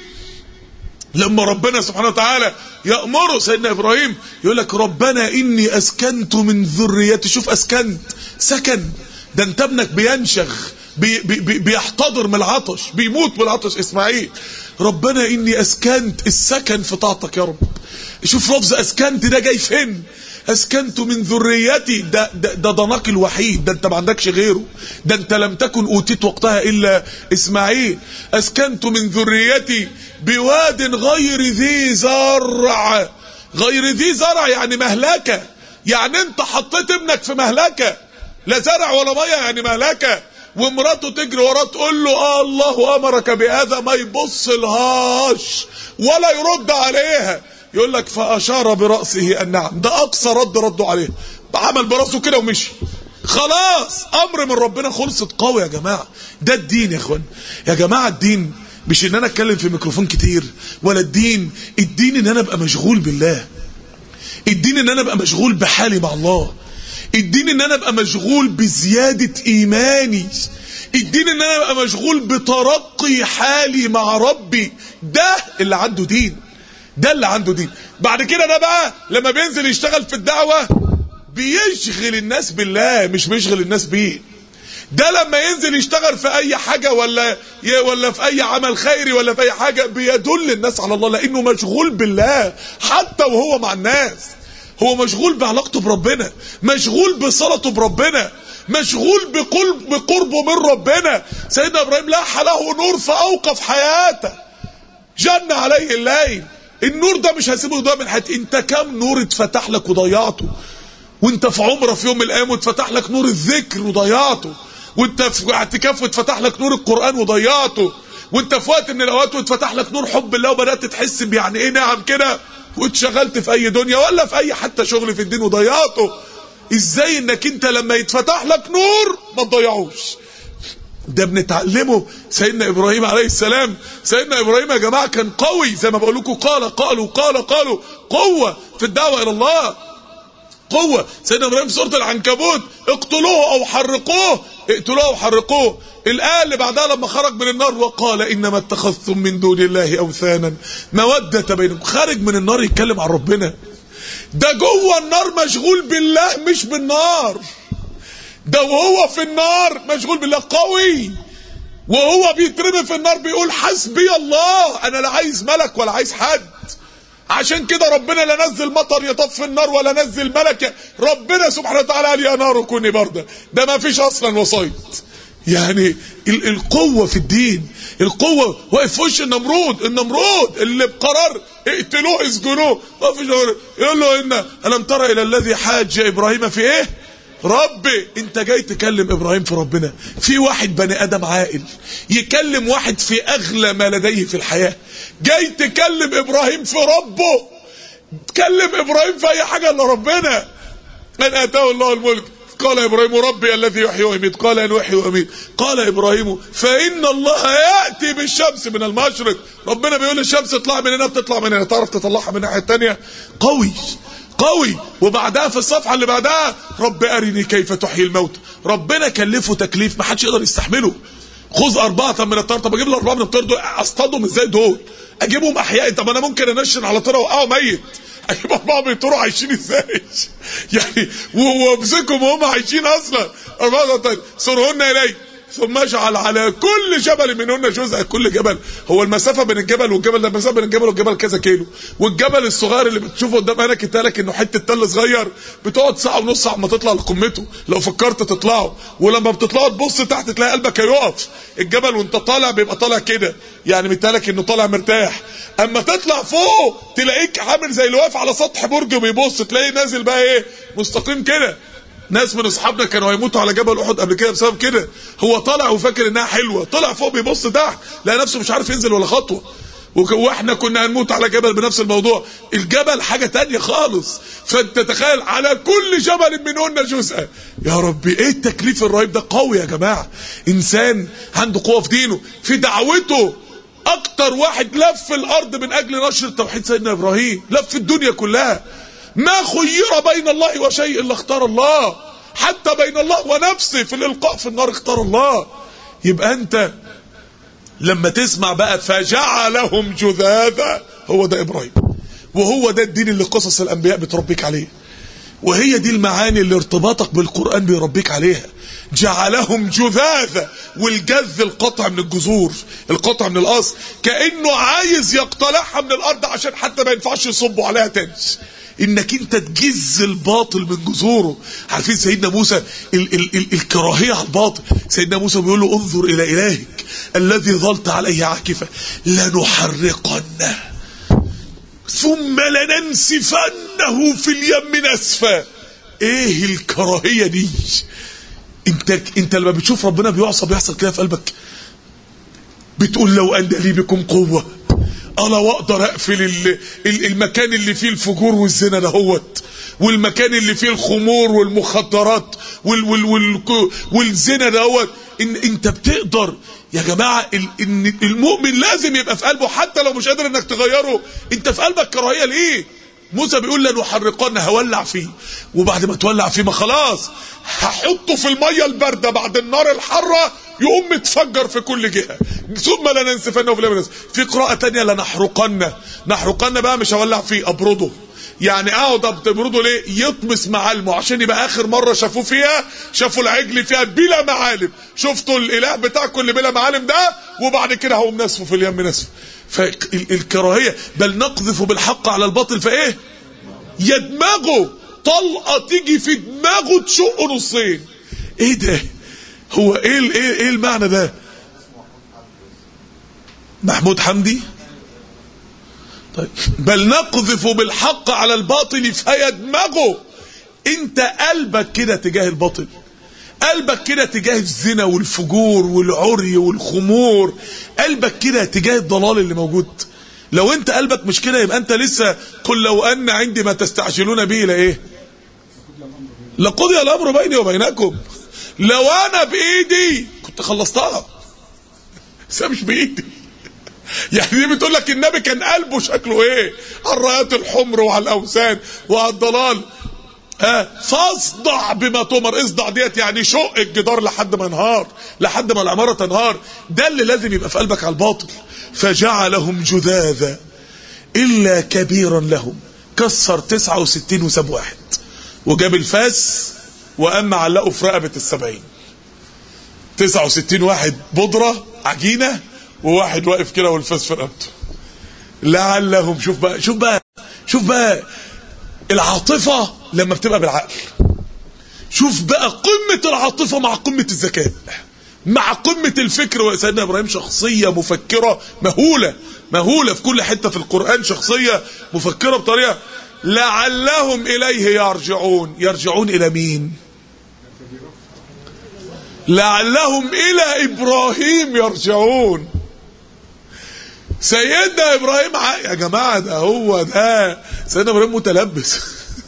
لما ربنا سبحانه وتعالى يأمره سيدنا ابراهيم يقول لك ربنا اني اسكنت من ذريتي. شوف اسكنت، سكن. ده انت ابنك بينشغ بي بي بيحتضر من العطش، بيموت من العطش اسماعيل. ربنا اني اسكنت، السكن في طاعتك يا رب. شوف لفظ اسكنت ده جاي فين؟ اسكنت من ذريتي. ده ده ده ضناك الوحيد، ده انت ما عندكش غيره، ده انت لم تكن اوتيت وقتها الا اسماعيل. اسكنت من ذريتي بواد غير ذي زرع. غير ذي زرع يعني مهلكه، يعني انت حطيت ابنك في مهلكه، لا زرع ولا ميه، يعني مهلكه. ومراته تجري وراه تقول له آه الله امرك بهذا، ما يبص لهاش ولا يرد عليها. يقول لك فاشار براسه النعم. ده اقصى رد ردوا عليه، عمل براسه كده ومشي. خلاص امر من ربنا خلصت. قوي يا جماعه. ده الدين يا اخوان. يا جماعه الدين مش ان انا اتكلم في ميكروفون كتير، ولا الدين الدين ان انا ابقى مشغول بالله. الدين ان انا ابقى مشغول بحالي مع الله. الدين ان انا ابقى مشغول بزياده ايماني. الدين ان انا ابقى مشغول بترقي حالي مع ربي. ده اللي عنده دين، ده اللي عنده دين. بعد كده ده بقى لما بينزل يشتغل في الدعوة بيشغل الناس بالله، مش بيشغل الناس بيه. ده لما ينزل يشتغل في اي حاجة ولا ولا في اي عمل خيري ولا في اي حاجة بيدل الناس على الله، لانه مشغول بالله. حتى وهو مع الناس هو مشغول بعلاقته بربنا، مشغول بصلته بربنا، مشغول بقلب بقربه من ربنا. سيدنا ابراهيم لاح له نور فاوقف حياته، جن عليه الليل. النور ده مش هسيبه ده من حياتي. انت كام نور اتفتح لك وضيعته؟ وانت في عمره في يوم من الايام واتفتح لك نور الذكر وضيعته، وانت في اعتكاف واتفتح لك نور القرآن وضيعته، وانت في وقت من الاوقات واتفتح لك نور حب الله وبدات تحس بيعني ايه نعم كده، واتشغلت في اي دنيا ولا في اي حتى شغل في الدين وضيعته. ازاي انك انت لما يتفتح لك نور ما تضيعوش؟ ده بنتعلمه سيدنا ابراهيم عليه السلام. سيدنا ابراهيم يا جماعه كان قوي، زي ما بقول لكم قال قالوا قال قالوا قوه في الدعوه الى الله، قوه. سيدنا ابراهيم في سوره العنكبوت اقتلوه او حرقوه، اقتلوه او حرقوه. الايه اللي بعدها لما خرج من النار وقال انما اتخذتم من دون الله اوثانا موده بينكم. خارج من النار يتكلم عن ربنا، ده جوه النار مشغول بالله مش بالنار، ده وهو في النار مشغول بالله قوي، وهو بيترمي في النار بيقول حسبي الله، انا لا عايز ملك ولا عايز حد. عشان كده ربنا لا نزل مطر يطفي النار ولا نزل ملك، ربنا سبحانه وتعالى قال يا نار كوني بردا. ده ما فيش اصلا وسيط. يعني القوة في الدين، القوة. واقف في وش النمرود، النمرود اللي بقرار اقتلوه اسجنوه، ما فيش يقول له ان الم ترى الى الذي حاج ابراهيم في ايه؟ ربي. انت جاي تكلم ابراهيم في ربنا؟ في واحد بني ادم عاقل يكلم واحد في اغلى ما لديه في الحياة، جاي تكلم ابراهيم في ربه؟ تكلم ابراهيم في اي حاجة الا ربنا. من اتاه الله الملك قال ابراهيم ربي الذي يحيي ويميت قال ان احيي واميت قال ابراهيم فان الله ياتي بالشمس من المشرق. ربنا بيقول للشمس اطلع من هنا، بتطلع من هنا، تعرف تطلعها من الناحيه الثانيه. قوي قوي. وبعدها في الصفحه اللي بعدها رب ارني كيف تحيي الموت. ربنا كلفه تكليف ما حدش يقدر يستحمله. خذ اربعه من الطير. طب اجيب الاربعه من الطير دول اصطادهم ازاي دول؟ اجيبهم احياء؟ طب انا ممكن انشن على طير اوقعه ميت، اجيب اربعه بيطيروا عايشين ازاي؟ يعني وامسكهم وهم عايشين اصلا. اربعه طير سرهن الي ثم اجعل على كل جبل منهن جزء. كل جبل، هو المسافه بين الجبل والجبل ده المسافه بين الجبل والجبل كذا كيلو، والجبل الصغير اللي بتشوفه قدام عينك التالك انه حته تل صغير بتقعد ساعه ونص عما تطلع لقمته لو فكرت تطلعه، ولما بتطلعه تبص تحت تلاقي قلبك هيقف. الجبل وانت طالع بيبقى طالع كده، يعني متهيألك انه طالع مرتاح. اما تطلع فوق تلاقيك عامل زي اللي واقف على سطح برج وبيبص، تلاقيه نازل بقى ايه مستقيم كده. ناس من اصحابنا كانوا هيموتوا على جبل احد قبل كده بسبب كده. هو طالع وفاكر انها حلوه، طلع فوق بيبص تحت لقى نفسه مش عارف ينزل ولا خطوه. واحنا كنا هنموت على جبل بنفس الموضوع. الجبل حاجه تانية خالص. فانت تخيل على كل جبل منهن جزءا. يا ربي ايه التكليف الرهيب ده؟ قوي يا جماعه. انسان عنده قوه في دينه، في دعوته. اكتر واحد لف الارض من اجل نشر التوحيد سيدنا ابراهيم، لف الدنيا كلها. ما خير بين الله وشيء الا اختار الله، حتى بين الله ونفسه في الالقاء في النار اختار الله. يبقى انت لما تسمع بقى فجعلهم جذاذا، هو ده ابراهيم، وهو ده الدين اللي قصص الانبياء بتربيك عليه، وهي دي المعاني اللي ارتباطك بالقرآن بيربيك عليها. جعلهم جذاذا، والجذ القطع من الجذور، القطع من الاصل، كأنه عايز يقتلعها من الارض عشان حتى ما ينفعش يصبوا عليها تاني. انك انت تجز الباطل من جذوره. عارفين سيدنا موسى ال ال ال الكراهيه على الباطل، سيدنا موسى بيقول له انظر الى الهك الذي ظلت عليه عاكفا لنحرقنه ثم لننسفنه في اليم نسفا. ايه الكراهيه دي؟ انت انت لما بتشوف ربنا بيعصى بيحصل كده في قلبك، بتقول لو ان لي بكم قوه انا واقدر اقفل المكان اللي فيه الفجور والزنا دهوت، والمكان اللي فيه الخمور والمخدرات وال وال وال والزنا دهوت. ان انت بتقدر يا جماعه. ان المؤمن لازم يبقى في قلبه حتى لو مش قادر انك تغيره. انت في قلبك كراهيه ليه؟ موسى بيقول لنحرقن، هولع فيه، وبعد ما تولع فيه ما خلاص هحطه في الميه البارده بعد النار الحاره يقوم متفجر في كل جهه. ثم لننسفنه في اليم. في قراءه ثانيه لنحرقن، نحرقن بقى مش هولع فيه، ابرده. يعني اقعد ابرده ليه؟ يطمس معالمه عشان يبقى اخر مره شافوه فيها شافوا العجل فيها بلا معالم، شفتوا الاله بتاعكم اللي بلا معالم ده، وبعد كده هقوم نسفه في اليم نسف. فالكراهيه بل نقذف بالحق على الباطل فايه؟ يدمغه، طلقه تيجي في دماغه تشقه نصين. ايه ده؟ هو ايه ايه ايه المعنى ده؟ محمود حمدي. طيب بل نقذف بالحق على الباطل فيدمغه. انت قلبك كده تجاه الباطل، قلبك كده تجاه الزنا والفجور والعري والخمور، قلبك كده تجاه الضلال اللي موجود. لو انت قلبك مش كده يبقى انت لسه قل لو ان عندي ما تستعجلون به لايه؟ لقضي الامر بيني وبينكم. لو انا بايدي كنت خلصتها بس مش بايدي. يعني دي بتقول لك النبي كان قلبه شكله ايه؟ على الرايات الحمر وعلى الاوثان وعلى الضلال. ها فاصدع بما تؤمر. اصدع ديت يعني شق الجدار لحد ما ينهار، لحد ما العماره تنهار. ده اللي لازم يبقى في قلبك على الباطل. فجعلهم جذاذا الا كبيرا لهم. كسر تسعة وستين وساب واحد، وجاب الفاس واما علقه في رقبه السبعين. تسعة وستين واحد بودره عجينه، وواحد واقف كده والفاس في رقبته. لعلهم. شوف بقى شوف بقى شوف بقى العاطفه لما بتبقى بالعقل. شوف بقى قمه العاطفه مع قمه الذكاء مع قمه الفكر. سيدنا ابراهيم شخصيه مفكره مهوله مهوله في كل حته في القران، شخصيه مفكره بطريقه. لعلهم اليه يرجعون. يرجعون الى مين؟ لعلهم الى ابراهيم يرجعون. سيدنا ابراهيم ع... يا جماعه ده هو ده سيدنا ابراهيم متلبس.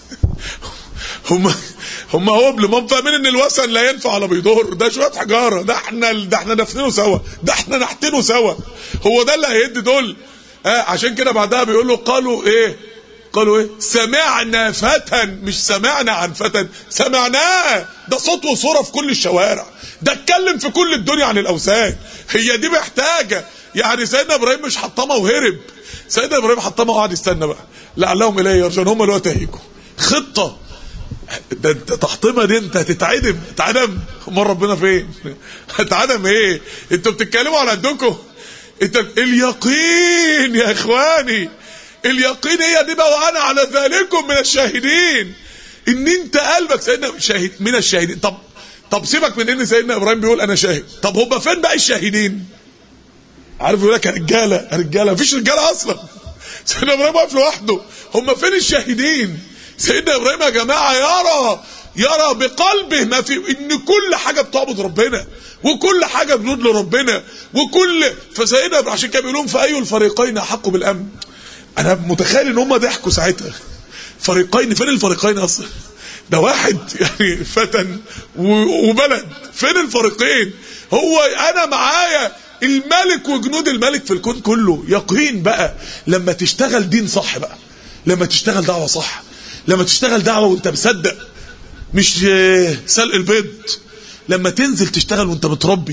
هم هم هو ابن مام فاهمين ان الوثن لا ينفع ولا بيضر. ده شويه حجاره، ده احنا ده احنا نفنه سوا، ده احنا نحتنه سوا. هو ده اللي هيد دول. آه عشان كده بعدها بيقول له قالوا ايه؟ قالوا ايه؟ سمعنا فتى. مش سمعنا عن فتى، سمعناه. ده صوت وصوره في كل الشوارع، ده اتكلم في كل الدنيا عن الاوثان. هي دي محتاجه. يعني سيدنا ابراهيم مش حطمه وهرب. سيدنا ابراهيم حطمه وقعد يستنى بقى. لعلهم اليه يرجعون. هم اللي هيجوا خطه. ده انت تحطمها دي انت هتتعدم. هتعدم. امال ربنا فين؟ هتعدم ايه؟ انتوا بتتكلموا على قدكم. انت اليقين يا اخواني، اليقين هي دي بقى. وانا على ذلكم من الشاهدين. ان انت قلبك سيدنا شاهد من الشاهدين. طب طب سيبك من ان سيدنا ابراهيم بيقول انا شاهد. طب هم فين بقى الشاهدين؟ عارف يقول لك رجاله رجاله. مفيش رجاله اصلا. سيدنا ابراهيم واقف لوحده. هم فين الشاهدين؟ سيدنا ابراهيم يا جماعه يرى يرى بقلبه ما في ان كل حاجه بتعبد ربنا، وكل حاجه بنود لربنا، وكل فسيدنا ابراهيم عشان كده بيقولون فاي الفريقين احق بالامن. انا متخيل ان هم ضحكوا ساعتها. فريقين؟ فين الفريقين اصلا؟ ده واحد يعني فتى وبلد. فين الفريقين؟ هو انا معايا الملك وجنود الملك في الكون كله. يقين بقى لما تشتغل دين صح بقى، لما تشتغل دعوه صح، لما تشتغل دعوه وانت مصدق، مش سلق البيض. لما تنزل تشتغل وانت بتربي،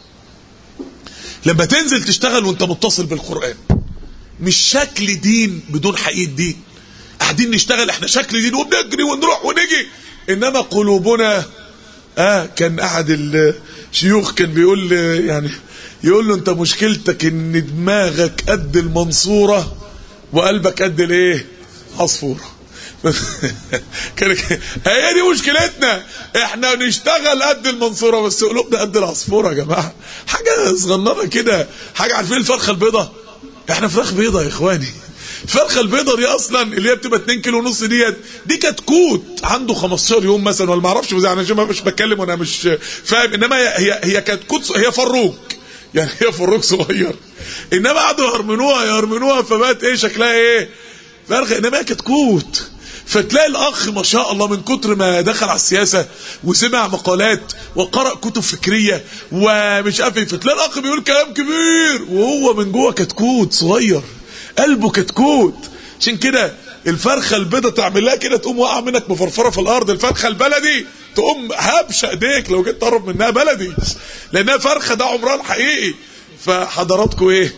لما تنزل تشتغل وانت متصل بالقرآن. مش شكل دين بدون حقيقة دين. قاعدين نشتغل احنا شكل دين وبنجري ونروح ونجي، انما قلوبنا. اه كان احد الشيوخ كان بيقول يعني يقول له انت مشكلتك ان دماغك قد المنصورة وقلبك قد الايه؟ عصفورة. كان هي دي مشكلتنا. احنا نشتغل قد المنصورة بس قلوبنا قد العصفورة يا جماعة. حاجة صغننة كده. حاجة عارفين الفرخة البيضة؟ احنا فراخ بيضة يا اخواني. الفرخة البيضة دي اصلا اللي هي بتبقى اتنين كيلو ونص ديت، دي كتكوت عنده خمستاشر يوم مثلا ولا ما اعرفش، يعني عشان مش بتكلم وانا مش فاهم. انما هي هي كتكوت، هي فروك يعني، هي فروك صغير. انما قعدوا يهرمنوها يهرمنوها فبقت ايه شكلها ايه؟ فرخة. انما هي كتكوت. فتلاقي الاخ ما شاء الله من كتر ما دخل على السياسه وسمع مقالات وقرأ كتب فكريه ومش عارف ايه، فتلاقي الاخ بيقول كلام كبير وهو من جوه كتكوت صغير، قلبه كتكوت. عشان كده الفرخه البيضه تعمل لها كده تقوم واقعه منك مفرفره في الارض. الفرخه البلدي تقوم هبشه ايديك لو جيت تقرب منها بلدي، لانها فرخه، ده عمرها الحقيقي. فحضراتكم ايه؟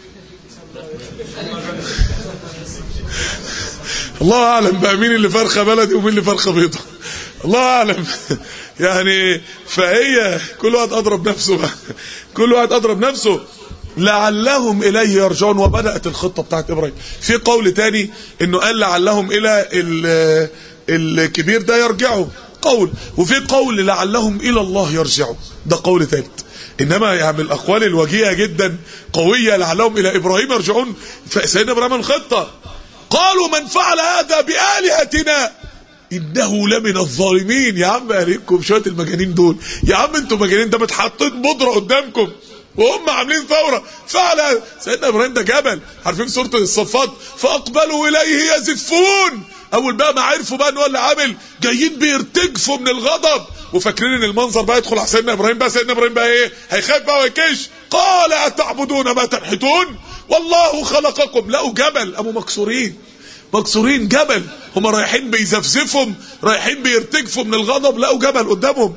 الله اعلم بقى مين اللي فرخه بلدي ومين اللي فرخه بيضه، الله اعلم. يعني فهي كل واحد اضرب نفسه بقى. كل واحد اضرب نفسه. لعلهم اليه يرجعون. وبدات الخطه بتاعت ابراهيم. في قول تاني انه قال لعلهم الى الكبير ده يرجعوا، قول. وفي قول لعلهم الى الله يرجعوا، ده قول ثالث. انما يعني الاقوال الوجيهه جدا قويه لعلهم الى ابراهيم يرجعون. فسيدنا ابراهيم الخطه قالوا من فعل هذا بآلهتنا إنه لمن الظالمين. يا عم أريكم شوية المجانين دول، يا عم انتوا مجانين. ده متحطين بودرة قدامكم وهم عاملين ثورة. فعل سيدنا إبراهيم ده جبل. عارفين سورة الصفات؟ فأقبلوا إليه يزفون. أول بقى ما عرفوا بقى إن هو اللي عامل، جايين بيرتجفوا من الغضب وفاكرين ان المنظر بقى يدخل على سيدنا ابراهيم بقى. سيدنا ابراهيم بقى ايه؟ هيخاف بقى ويكش. قال اتعبدون ما تنحتون والله خلقكم. لقوا جبل، قاموا مكسورين مكسورين جبل. هم رايحين بيزفزفهم، رايحين بيرتجفوا من الغضب، لقوا جبل قدامهم.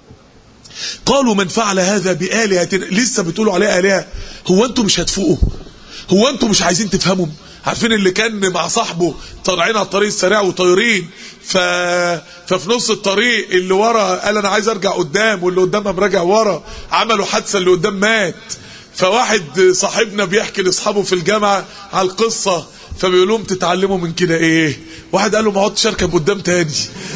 قالوا من فعل هذا بآلهتنا. لسه بتقولوا عليه آلهة؟ هو انتوا مش هتفوقوا؟ هو انتوا مش عايزين تفهموا؟ عارفين اللي كان مع صاحبه طالعين على الطريق السريع وطايرين، ف... ففي نص الطريق اللي ورا قال انا عايز ارجع قدام، واللي قدام قام راجع ورا، عملوا حادثه، اللي قدام مات. فواحد صاحبنا بيحكي لاصحابه في الجامعه على القصه، فبيقول لهم تتعلموا من كده ايه؟ واحد قال له ما اقعدش اركب قدام تاني.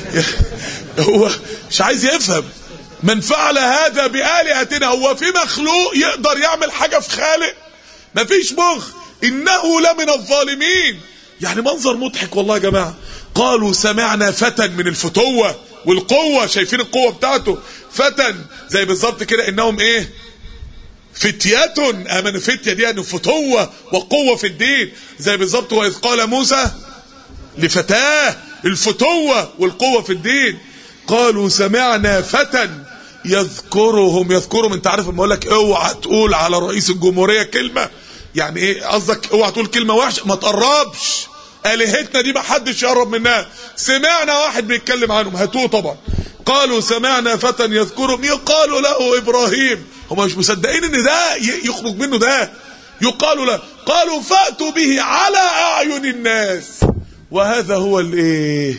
هو مش عايز يفهم. من فعل هذا بآلهتنا، هو في مخلوق يقدر يعمل حاجه في خالق؟ مفيش مخ. انه لمن الظالمين. يعني منظر مضحك والله يا جماعه. قالوا سمعنا فتى من الفتوه والقوه، شايفين القوه بتاعته؟ فتى زي بالظبط كده، انهم ايه؟ فتية امن. فتية دي يعني فتوه وقوه في الدين، زي بالظبط واذ قال موسى لفتاه، الفتوه والقوه في الدين. قالوا سمعنا فتى يذكرهم. يذكرهم، انت عارف لما اقول لك اوعى تقول على رئيس الجمهوريه كلمه، يعني ايه قصدك؟ اوعى تقول كلمه وحشه، ما تقربش. الهتنا دي ما حدش يقرب منها. سمعنا واحد بيتكلم عنهم، هاتوه طبعا. قالوا سمعنا فتى يذكرهم يقال له ابراهيم. هم مش مصدقين ان ده يخرج منه ده. يقال له. قالوا فاتوا به على اعين الناس. وهذا هو الايه؟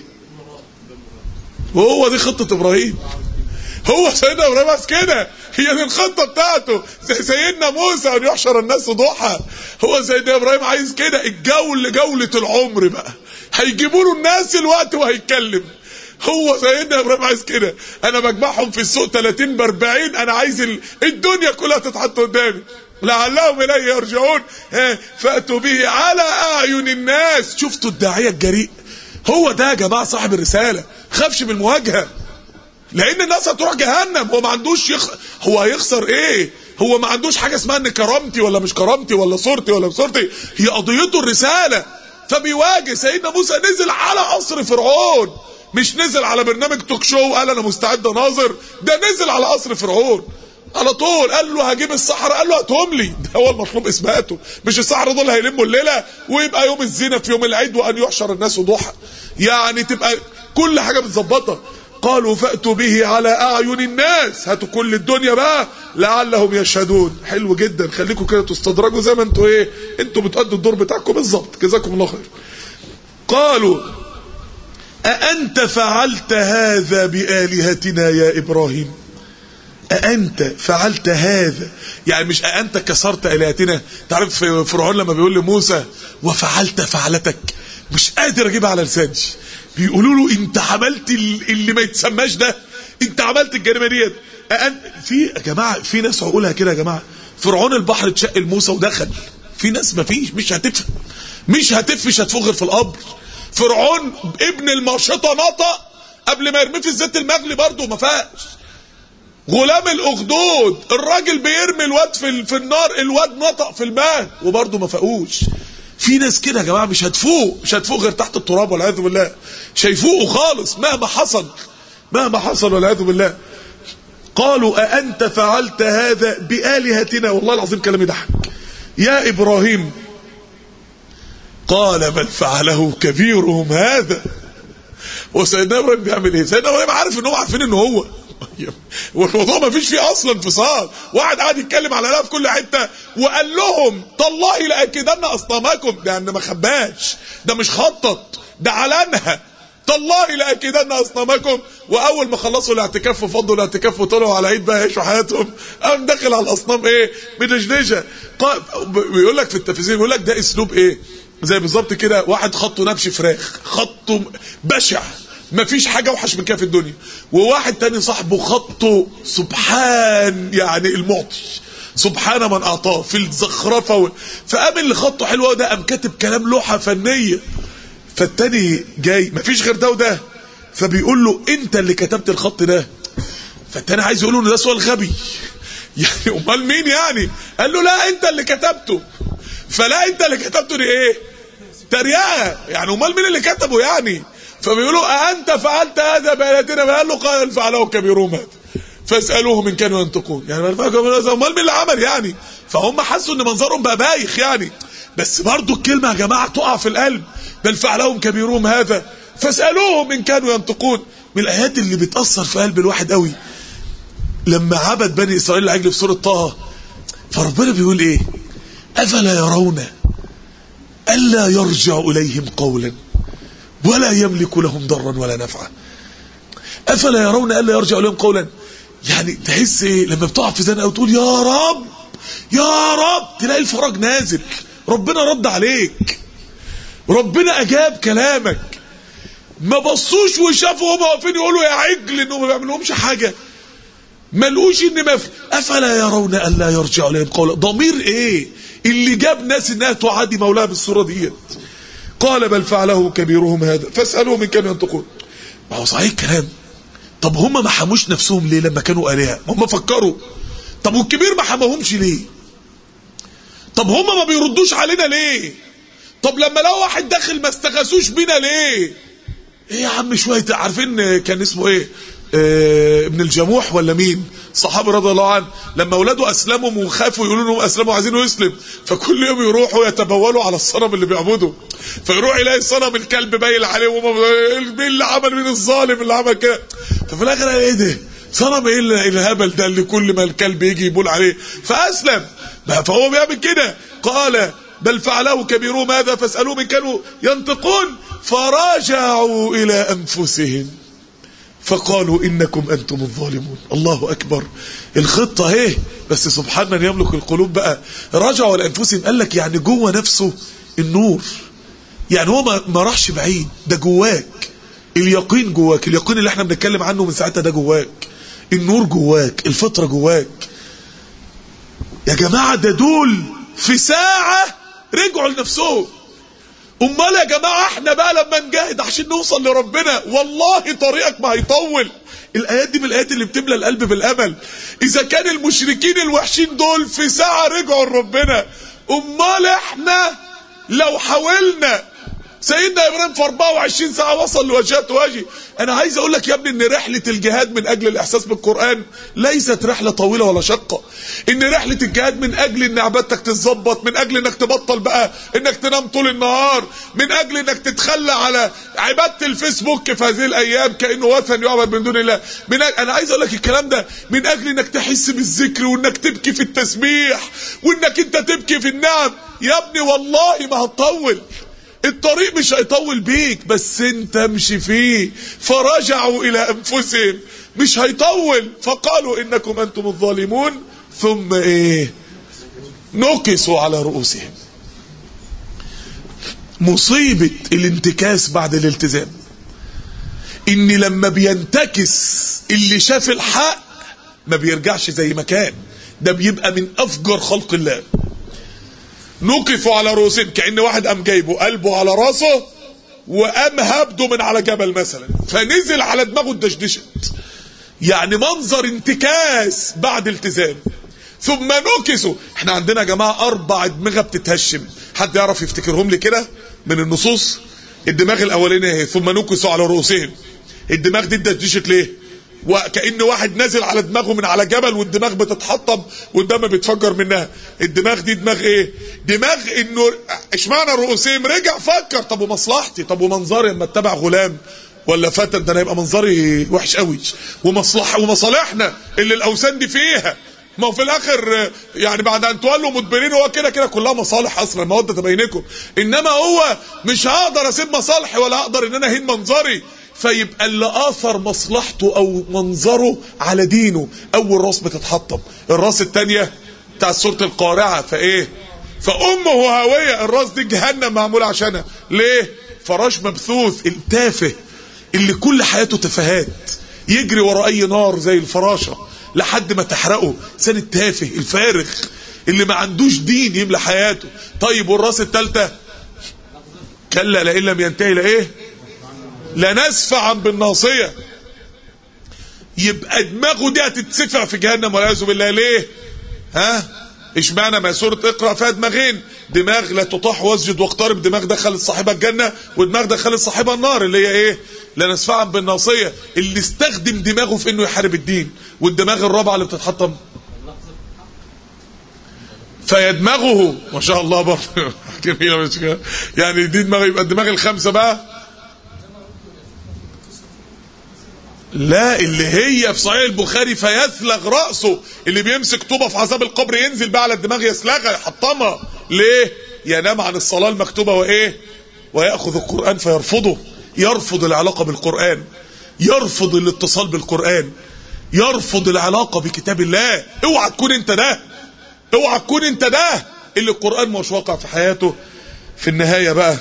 وهو دي خطه ابراهيم. هو سيدنا ابراهيم عايز كده، هي دي الخطه بتاعته. زي سيدنا موسى ان يحشر الناس ضحى، هو سيدنا ابراهيم عايز كده. الجول جوله العمر بقى، هيجيبوا له الناس الوقت وهيتكلم. هو سيدنا ابراهيم عايز كده. انا بجمعهم في السوق ثلاثين بأربعين، انا عايز الدنيا كلها تتحط قدامي لعلهم اليه يرجعون. فاتوا به على اعين الناس. شفتوا الداعيه الجريء؟ هو ده يا جماعه صاحب الرساله. خافش من المواجهه، لان الناس هتروح جهنم. هو ما عندوش يخ... هو هيخسر ايه؟ هو ما عندوش حاجه اسمها ان كرامتي ولا مش كرامتي ولا صورتي ولا صورتي، هي قضيته الرساله. فبيواجه. سيدنا موسى نزل على قصر فرعون، مش نزل على برنامج توك شو قال انا مستعد اناظر، ده نزل على قصر فرعون على طول. قال له هجيب السحرة، قال له هاتهم لي. ده هو المطلوب اثباته، مش السحرة دول هيلموا الليله ويبقى يوم الزينه في يوم العيد وان يحشر الناس ضحى، يعني تبقى كل حاجه متظبطه. قالوا فأتوا به على أعين الناس. هاتوا كل الدنيا بقى لعلهم يشهدون. حلو جدا، خليكم كده تستدرجوا زي ما انتوا ايه، انتوا بتأدوا الدور بتاعكم بالظبط. جزاكم الله خير. قالوا أأنت فعلت هذا بآلهتنا يا إبراهيم؟ أأنت فعلت هذا، يعني مش أأنت كسرت آلهتنا. تعرف فرعون لما بيقول لموسى وفعلت فعلتك، مش قادر اجيبها على لساني. بيقولوا له انت عملت اللي ما يتسماش ده، انت عملت الجريمه ديت. في يا جماعه في ناس عقولها كده يا جماعه. فرعون البحر اتشق لموسى ودخل. في ناس ما فيش مش هتفهم، مش هتفهم، مش هتفوق غير في القبر. فرعون ابن المرشطه نطق قبل ما يرميه في الزيت المغلي برضه ما فاقش. غلام الاخدود الراجل بيرمي الواد في في النار، الواد نطق في الماء وبرضه ما فاقوش. في ناس كده يا جماعه مش هتفوق، مش هتفوق غير تحت التراب والعياذ بالله. مش هيفوقوا خالص مهما حصل، مهما حصل والعياذ بالله. قالوا أأنت فعلت هذا بآلهتنا؟ والله العظيم كلام يضحك. يا إبراهيم. قال بل فعله كبيرهم هذا. وسيدنا إبراهيم بيعمل ايه؟ سيدنا إبراهيم عارف ان هم عارفين ان هو والموضوع ما فيش فيه اصلا انفصال. واحد قاعد يتكلم على اله في كل حته وقال لهم تالله لاكيدن اصنامكم. ده ما خباش، ده مش خطط، ده علنها. تالله لاكيدن اصنامكم. واول ما خلصوا الاعتكاف وفضوا الاعتكاف وطلعوا على عيد بقى يعيشوا حياتهم، قام داخل على الاصنام ايه؟ بدجدجه. بيقول لك في التفسير، بيقول لك ده اسلوب ايه؟ زي بالظبط كده واحد خطه نبش فراخ، خطه بشع مفيش حاجة وحش من كده في الدنيا، وواحد تاني صاحبه خطه سبحان يعني المعطي، سبحان من اعطاه في الزخرفه و... فقام اللي خطه حلو ده قام كاتب كلام لوحه فنيه. فالتاني جاي مفيش غير ده وده، فبيقول له انت اللي كتبت الخط ده. فالتاني عايز يقول له ان ده سؤال غبي، يعني امال مين يعني؟ قال له لا انت اللي كتبته. فلا انت اللي كتبته دي ايه؟ تريقه يعني، امال مين اللي كتبه يعني؟ فبيقولوا أأنت فعلت هذا بآلهتنا؟ قال له قال فعله كبيرهم هذا فاسألوهم إن كانوا ينطقون. يعني امال مين اللي عمل يعني؟ فهم حسوا ان منظرهم بقى بايخ يعني. بس برضو الكلمة يا جماعة تقع في القلب، بل فعلهم كبيرهم هذا فاسألوهم إن كانوا ينطقون. من الآيات اللي بتأثر في قلب الواحد قوي لما عبد بني إسرائيل العجل في سورة طه، فربنا بيقول إيه؟ أفلا يرون ألا يرجع إليهم قولا ولا يملك لهم ضرا ولا نفعا. أفلا يرون ألا يرجع إليهم قولا، يعني تحس إيه لما بتقع في زنقة وتقول يا رب يا رب، تلاقي الفرج نازل، ربنا رد عليك، ربنا أجاب كلامك. ما بصوش وشافوا هم واقفين يقولوا يا عجل انهم ما بيعملوهمش حاجه، ما لقوش ان ما في. افلا يرون الا يرجع اليهم قولا، ضمير ايه اللي جاب ناس انها تعادي مولاها بالصوره ديت؟ قال بل فعله كبيرهم هذا فاسالوهم ان كانوا ينطقون. ما هو صحيح الكلام. طب هم ما حموش نفسهم ليه لما كانوا آلهة؟ هم فكروا. طب والكبير ما حماهمش ليه؟ طب هم ما بيردوش علينا ليه؟ طب لما لو واحد داخل ما استغاثوش بينا ليه؟ ايه يا عم شويه. عارفين كان اسمه ايه؟ اه ابن الجموح ولا مين؟ صحابي رضي الله عنه لما اولاده اسلموا وخافوا يقولوا لهم اسلموا عايزينه يسلم، فكل يوم يروحوا يتبولوا على الصنم اللي بيعبده، فيروح يلاقي الصنم الكلب بايل عليه وهم مين اللي عمل، مين الظالم اللي عمل كده؟ ففي الاخر قال ايه ده؟ صنم ايه الهبل ده اللي كل ما الكلب يجي يبول عليه؟ فاسلم. فهو بيعمل كده. قال بل فعله كبيرهم هذا فاسألوهم إن كانوا ينطقون فراجعوا إلى أنفسهم فقالوا إنكم أنتم الظالمون. الله أكبر. الخطة اهي، بس سبحان من يملك القلوب بقى. رجعوا إلى أنفسهم، قال لك يعني جوه نفسه النور، يعني هو ما راحش بعيد، ده جواك اليقين، جواك اليقين اللي احنا بنتكلم عنه من ساعتها، ده جواك النور، جواك الفطرة، جواك يا جماعة. ده دول في ساعة رجعوا لنفسهم. امال يا جماعة احنا بقى لما نجاهد عشان نوصل لربنا والله طريقك ما هيطول. الايات دي من الايات اللي بتملى القلب بالامل. اذا كان المشركين الوحشين دول في ساعة رجعوا لربنا، امال احنا لو حاولنا. سيدنا ابراهيم في أربعة وعشرين ساعة وصل لوجهات واجي. انا عايز اقول لك يا ابني ان رحلة الجهاد من اجل الاحساس بالقرآن ليست رحلة طويلة ولا شقة. ان رحلة الجهاد من اجل ان عبادتك تتظبط، من اجل انك تبطل بقى انك تنام طول النهار، من اجل انك تتخلى على عبادة الفيسبوك في هذه الايام كأنه وثن يعبد من دون الله. من أجل انا عايز اقول لك الكلام ده من اجل انك تحس بالذكر، وانك تبكي في التسبيح، وانك انت تبكي في النعم. يا ابني والله ما هتطول، الطريق مش هيطول بيك، بس انت امشي فيه. فرجعوا الى انفسهم، مش هيطول. فقالوا انكم انتم الظالمون ثم ايه؟ نكسوا على رؤوسهم. مصيبة الانتكاس بعد الالتزام ان لما بينتكس اللي شاف الحق ما بيرجعش زي ما كان، ده بيبقى من افجر خلق الله. نكفوا على رؤوسهم، كأن واحد قام جايبه قلبه على راسه وقام هبده من على جبل مثلا، فنزل على دماغه الدشدشت. يعني منظر انتكاس بعد التزام. ثم نكسوا. احنا عندنا يا جماعه اربع ادمغه بتتهشم، حد يعرف يفتكرهم لي كده من النصوص؟ الدماغ الاولانيه اهي، ثم نكسوا على رؤوسهم. الدماغ دي اتدشدشت ليه؟ وكأن واحد نازل على دماغه من على جبل والدماغ بتتحطم والدم بيتفجر منها. الدماغ دي دماغ ايه؟ دماغ انه اشمعنى رؤوسهم؟ رجع فكر، طب ومصلحتي، طب ومنظري لما اتبع غلام ولا فتى، ده انا يبقى منظري وحش قوي، ومصلحه ومصالحنا اللي الاوثان دي فيها. ما هو في الاخر يعني بعد ان تولوا مدبرين، هو كده كده كلها مصالح اصلا، موده بينكم. انما هو مش هقدر اسيب مصالحي ولا هقدر ان انا اهين منظري. فيبقى اللي اثر مصلحته او منظره على دينه اول راس بتتحطم. الراس الثانيه بتاع سوره القارعه فايه؟ فامه هاويه. الراس دي جهنم معموله عشانها. ليه؟ فراش مبثوث التافه اللي كل حياته تفاهات، يجري ورا اي نار زي الفراشه لحد ما تحرقه. انسان التافه الفارغ اللي ما عندوش دين يملى حياته. طيب والراس الثالثه؟ كلا لئن لم ينتهي لايه؟ لنسفعا بالناصيه. يبقى دماغه دي هتتسفع في جهنم والعياذ بالله. ليه؟ ها؟ اشمعنى ما سورة اقرأ فيها دماغين؟ دماغ لا تطاح واسجد واقترب، دماغ دخلت صاحبها الجنة، ودماغ دخلت صاحبها النار اللي هي ايه؟ لا نسفعا بالناصية، اللي استخدم دماغه في انه يحارب الدين. والدماغ الرابعة اللي بتتحطم فيدمغه، ما شاء الله برضه جميلة مش كده؟ يعني دي دماغ، يبقى الدماغ الخمسة بقى لا اللي هي في صحيح البخاري فيثلغ رأسه، اللي بيمسك طوبة في عذاب القبر ينزل بقى على الدماغ يسلغها يحطمها. ليه؟ ينام عن الصلاة المكتوبة وايه؟ ويأخذ القرآن فيرفضه، يرفض العلاقة بالقرآن، يرفض الاتصال بالقرآن، يرفض العلاقة بكتاب الله. اوعى تكون انت ده، اوعى تكون انت ده اللي القرآن مش واقع في حياته. في النهاية بقى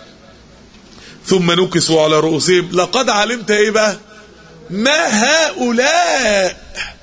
ثم نكسوا على رؤوسهم لقد علمت ايه بقى؟ ما هؤلاء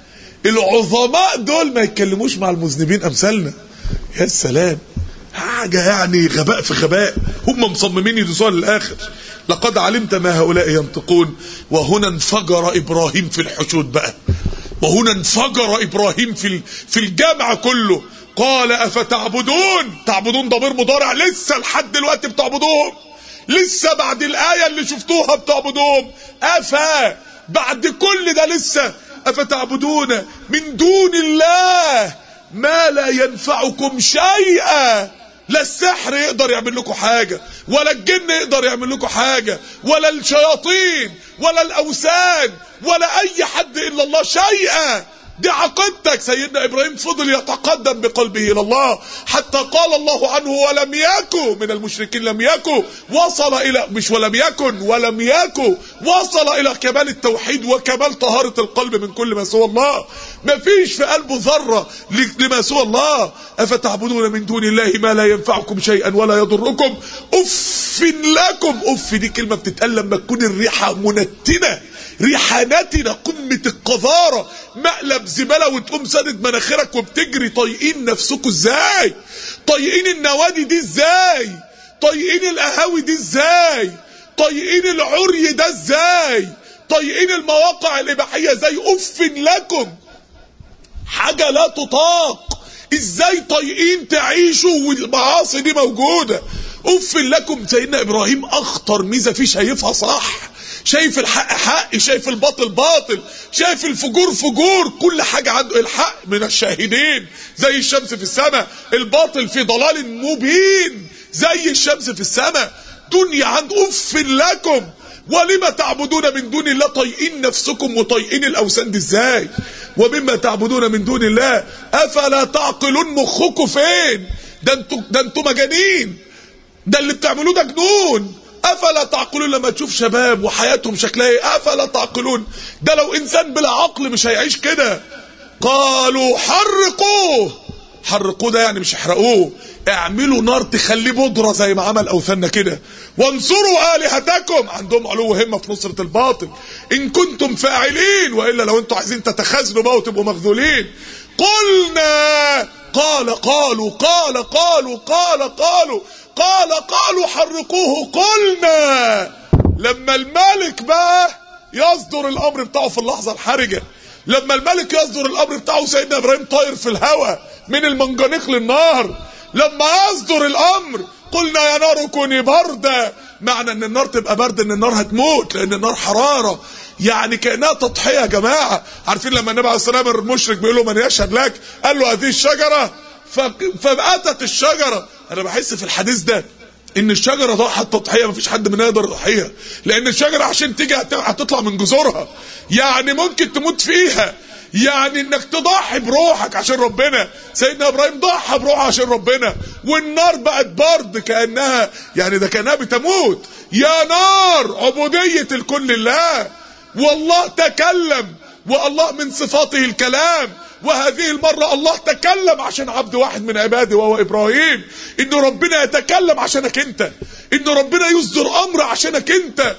العظماء دول ما يتكلموش مع المذنبين امثالنا. يا سلام، حاجة يعني غباء في غباء، هم مصممين يدوسوها للآخر. لقد علمت ما هؤلاء ينطقون. وهنا انفجر إبراهيم في الحشود بقى، وهنا انفجر إبراهيم في في الجامعة كله. قال أفتعبدون، تعبدون ضمير مضارع، لسه لحد دلوقتي بتعبدوهم، لسه بعد الآية اللي شفتوها بتعبدوهم. أفا بعد كل ده لسه أفتعبدون من دون الله ما لا ينفعكم شيئا. لا السحر يقدر يعمل لكم حاجة، ولا الجن يقدر يعمل لكم حاجة، ولا الشياطين، ولا الأوثان، ولا أي حد إلا الله شيئا. دي عقيدتك. سيدنا إبراهيم فضل يتقدم بقلبه إلى الله حتى قال الله عنه ولم يكن من المشركين، لم يكن، وصل إلى مش ولم يكن ولم يكن وصل إلى كمال التوحيد وكمال طهارة القلب من كل ما سوى الله. ما فيش في قلبه ذرة لما سوى الله. أفتعبدون من دون الله ما لا ينفعكم شيئا ولا يضركم أف لكم. أف دي كلمة بتتقال لما تكون الريحة منتنة، ريحة نتنة قمة القذارة، مقلب زبالة، وتقوم ساند مناخيرك وبتجري. طايقين نفسكم ازاي؟ طايقين النوادي دي ازاي؟ طايقين القهاوي دي ازاي؟ طايقين العري ده ازاي؟ طايقين المواقع الإباحية ازاي؟ أف لكم، حاجة لا تطاق. ازاي طايقين تعيشوا والمعاصي دي موجودة؟ أف لكم. سيدنا إبراهيم أخطر ميزة فيه شايفها صح، شايف الحق حق، شايف الباطل باطل، شايف الفجور فجور، كل حاجة عنده. الحق من الشاهدين زي الشمس في السماء، الباطل في ضلال مبين زي الشمس في السماء. دنيا عنده. أف لكم ولما تعبدون من دون الله. طايقين نفسكم وطايقين الأوثان دي ازاي؟ ومما تعبدون من دون الله أفلا تعقلون. مخكم فين؟ ده انتوا ده انتوا مجانين، ده اللي بتعملوه ده جنون. أفلا تعقلون. لما تشوف شباب وحياتهم شكلها ايه، أفلا تعقلون. ده لو إنسان بلا عقل مش هيعيش كده. قالوا حرقوه. حرقوه ده يعني مش احرقوه، اعملوا نار تخليه بودرة زي ما عمل أوثاننا كده. وانصروا آلهتكم. عندهم علو همة في نصرة الباطل إن كنتم فاعلين، وإلا لو انتوا عايزين تتخاذلوا بقى وتبقوا مخذولين. قلنا قال قالوا قال قالوا قال قالوا قال قالوا حرقوه. قلنا لما الملك بقى يصدر الامر بتاعه في اللحظة الحرجة، لما الملك يصدر الامر بتاعه سيدنا ابراهيم طاير في الهواء من المنجنيق للنار. لما يصدر الامر قلنا يا نار كوني باردة. معنى ان النار تبقى برد ان النار هتموت، لان النار حرارة، يعني كأنها تضحية يا جماعة. عارفين لما النبي عليه الصلاة والسلام المشرك بيقول له من يشهد لك، قال له هذه الشجرة، فأتت الشجرة. انا بحس في الحديث ده ان الشجرة ضحت تضحية، مفيش حد منها يقدر يضحيها، لان الشجرة عشان تيجي هتطلع من جذورها، يعني ممكن تموت فيها. يعني انك تضحي بروحك عشان ربنا. سيدنا ابراهيم ضحى بروحه عشان ربنا، والنار بقت برد كأنها، يعني ده كأنها بتموت. يا نار عبودية الكل لله، والله تكلم، والله من صفاته الكلام. وهذه المرة الله تكلم عشان عبد واحد من عباده وهو إبراهيم. إن ربنا يتكلم عشانك أنت، إن ربنا يصدر أمر عشانك أنت.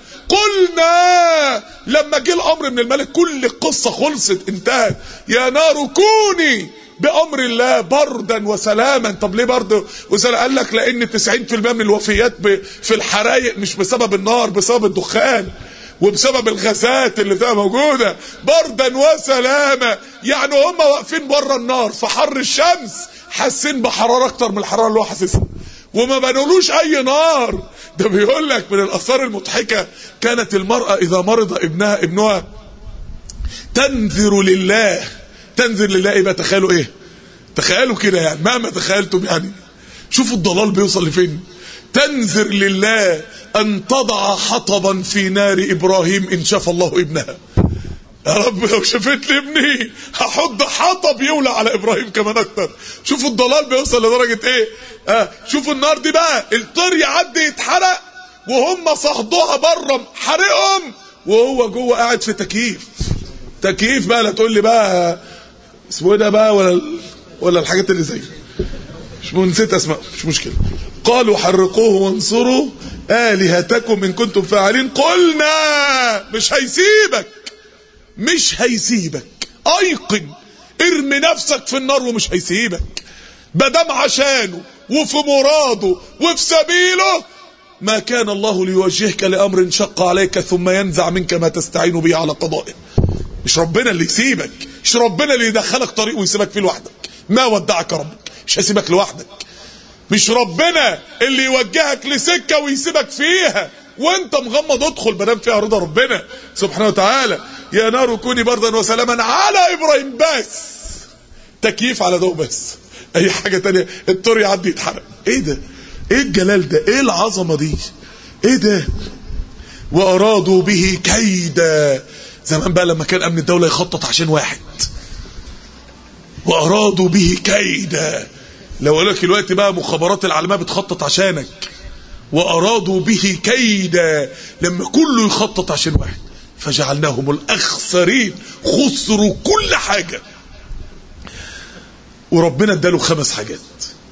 قلنا لما جه الأمر من الملك كل القصة خلصت انتهت. يا نار كوني بأمر الله بردا وسلاما. طب ليه برد وسلام؟ قال لك لأن تسعين في المية من الوفيات في الحرايق مش بسبب النار، بسبب الدخان. وبسبب الغازات اللي بتبقى موجوده بردا وسلاما. يعني هم واقفين بره النار في حر الشمس حاسين بحراره اكتر من الحراره اللي هو حاسسها، وما بنولوش اي نار. ده بيقول لك من الاثار المضحكه، كانت المراه اذا مرض ابنها ابنها تنذر لله. تنذر لله ايه بقى؟ تخيلوا ايه؟ تخيلوا كده يعني، مهما تخيلتم يعني، شوفوا الضلال بيوصل لفين. تنذر لله ان تضع حطبا في نار ابراهيم ان شاف الله ابنها. يا رب لو شفت لي ابني هحط حطب يولع على ابراهيم كمان اكتر. شوفوا الضلال بيوصل لدرجه ايه. اه شوفوا النار دي بقى، الطير يعدي يتحرق وهم صهدوها بره حرقهم، وهو جوه قاعد في تكييف. تكييف بقى، لا تقول لي بقى اسمه ده بقى ولا ولا الحاجات اللي زي مش نسيت اسماء، مش مشكله. قالوا حرقوه وانصروا آلهتكم ان كنتم فاعلين. قلنا مش هيسيبك، مش هيسيبك. ايقن، ارمي نفسك في النار ومش هيسيبك. بدم عشانه وفي مراده وفي سبيله ما كان الله ليوجهك لامر شق عليك ثم ينزع منك ما تستعين به على قضائه. مش ربنا اللي يسيبك، مش ربنا اللي يدخلك طريق ويسيبك فيه لوحدك. ما ودعك ربك، مش هيسيبك لوحدك. مش ربنا اللي يوجهك لسكه ويسيبك فيها وانت مغمض. ادخل مدام فيها رضا ربنا سبحانه وتعالى. يا نار كوني بردا وسلاما على ابراهيم، بس تكييف على ده بس، اي حاجه تانية الطريق يعدي يتحرق. ايه ده؟ ايه الجلال ده؟ ايه العظمه دي؟ ايه ده؟ وارادوا به كيدا. زمان بقى لما كان امن الدوله يخطط عشان واحد، وارادوا به كيدا. لو قال لك دلوقتي بقى مخابرات العالميه بتخطط عشانك، وارادوا به كيدا، لما كله يخطط عشان واحد فجعلناهم الاخسرين. خسروا كل حاجه. وربنا اداله خمس حاجات.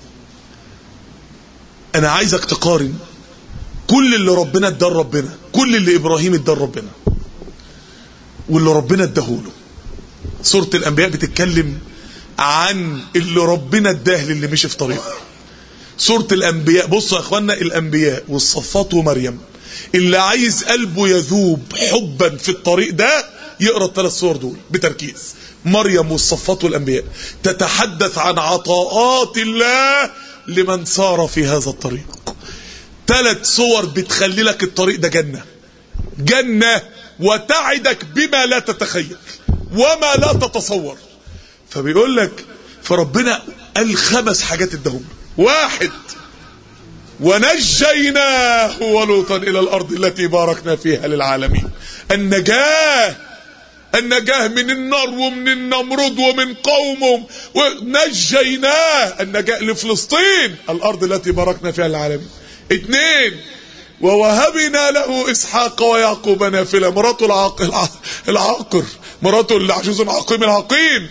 انا عايزك تقارن كل اللي ربنا اداه ربنا، كل اللي ابراهيم اداه ربنا واللي ربنا اداهوله. سوره الانبياء بتتكلم عن اللي ربنا اداه للي مشي في طريقه. سوره الانبياء، بصوا يا اخوانا، الانبياء والصفات ومريم، اللي عايز قلبه يذوب حبا في الطريق ده يقرا الثلاث صور دول بتركيز. مريم والصفات والانبياء تتحدث عن عطاءات الله لمن سار في هذا الطريق. ثلاث صور بتخلي لك الطريق ده جنه، جنه، وتعدك بما لا تتخيل وما لا تتصور. فبيقول لك فربنا قال خمس حاجات ادهم. واحد، ونجيناه ولوطا الى الارض التي باركنا فيها للعالمين. النجاه، النجاه من النار ومن النمرود ومن قومهم، ونجيناه، النجاه لفلسطين، الارض التي باركنا فيها للعالمين. اثنين، ووهبنا له اسحاق ويعقوب نافله. مراته العاقر, العاقر مراته العجوز العقيم العقيم.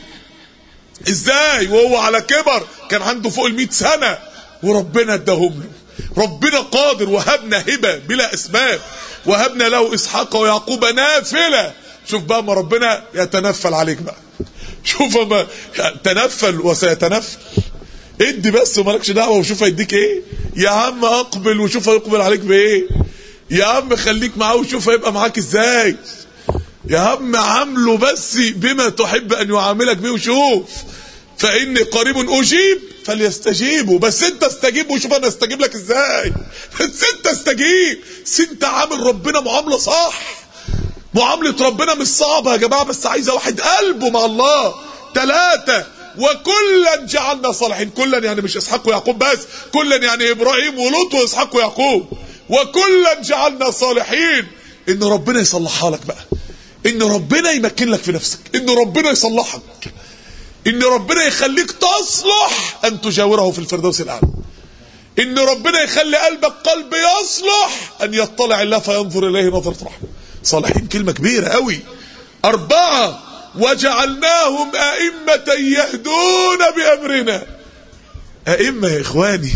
ازاي وهو على كبر؟ كان عنده فوق المئة سنة وربنا اداهم له. ربنا قادر. وهبنا هبه بلا اسباب. وهبنا له اسحاق ويعقوب نافله. شوف بقى ما ربنا يتنفل عليك بقى. شوف ما تنفل وسيتنفل. ادي بس ومالكش دعوه وشوف هيديك ايه. يا عم اقبل وشوف هيقبل عليك بايه. يا عم خليك معاه وشوف هيبقى معاك ازاي. يا عم عامله بس بما تحب ان يعاملك بيه وشوف. فاني قريب اجيب فليستجيبوا. بس انت استجيب وشوف انا استجيب لك ازاي. بس انت استجيب. بس انت عامل ربنا معامله صح. معامله ربنا مش صعبه يا جماعه، بس عايزه واحد قلبه مع الله. ثلاثه، وكلا جعلنا صالحين. كلا يعني مش اسحاق ويعقوب بس، كلا يعني ابراهيم ولوط واسحاق ويعقوب. وكلا جعلنا صالحين. ان ربنا يصلحها لك بقى، ان ربنا يمكن لك في نفسك، ان ربنا يصلحك، ان ربنا يخليك تصلح ان تجاوره في الفردوس الاعلى، ان ربنا يخلي قلبك قلب يصلح ان يطلع الله فينظر اليه نظرة رحمة. صالحين كلمة كبيرة قوي. اربعة، وجعلناهم ائمة يهدون بامرنا. ائمة يا اخواني.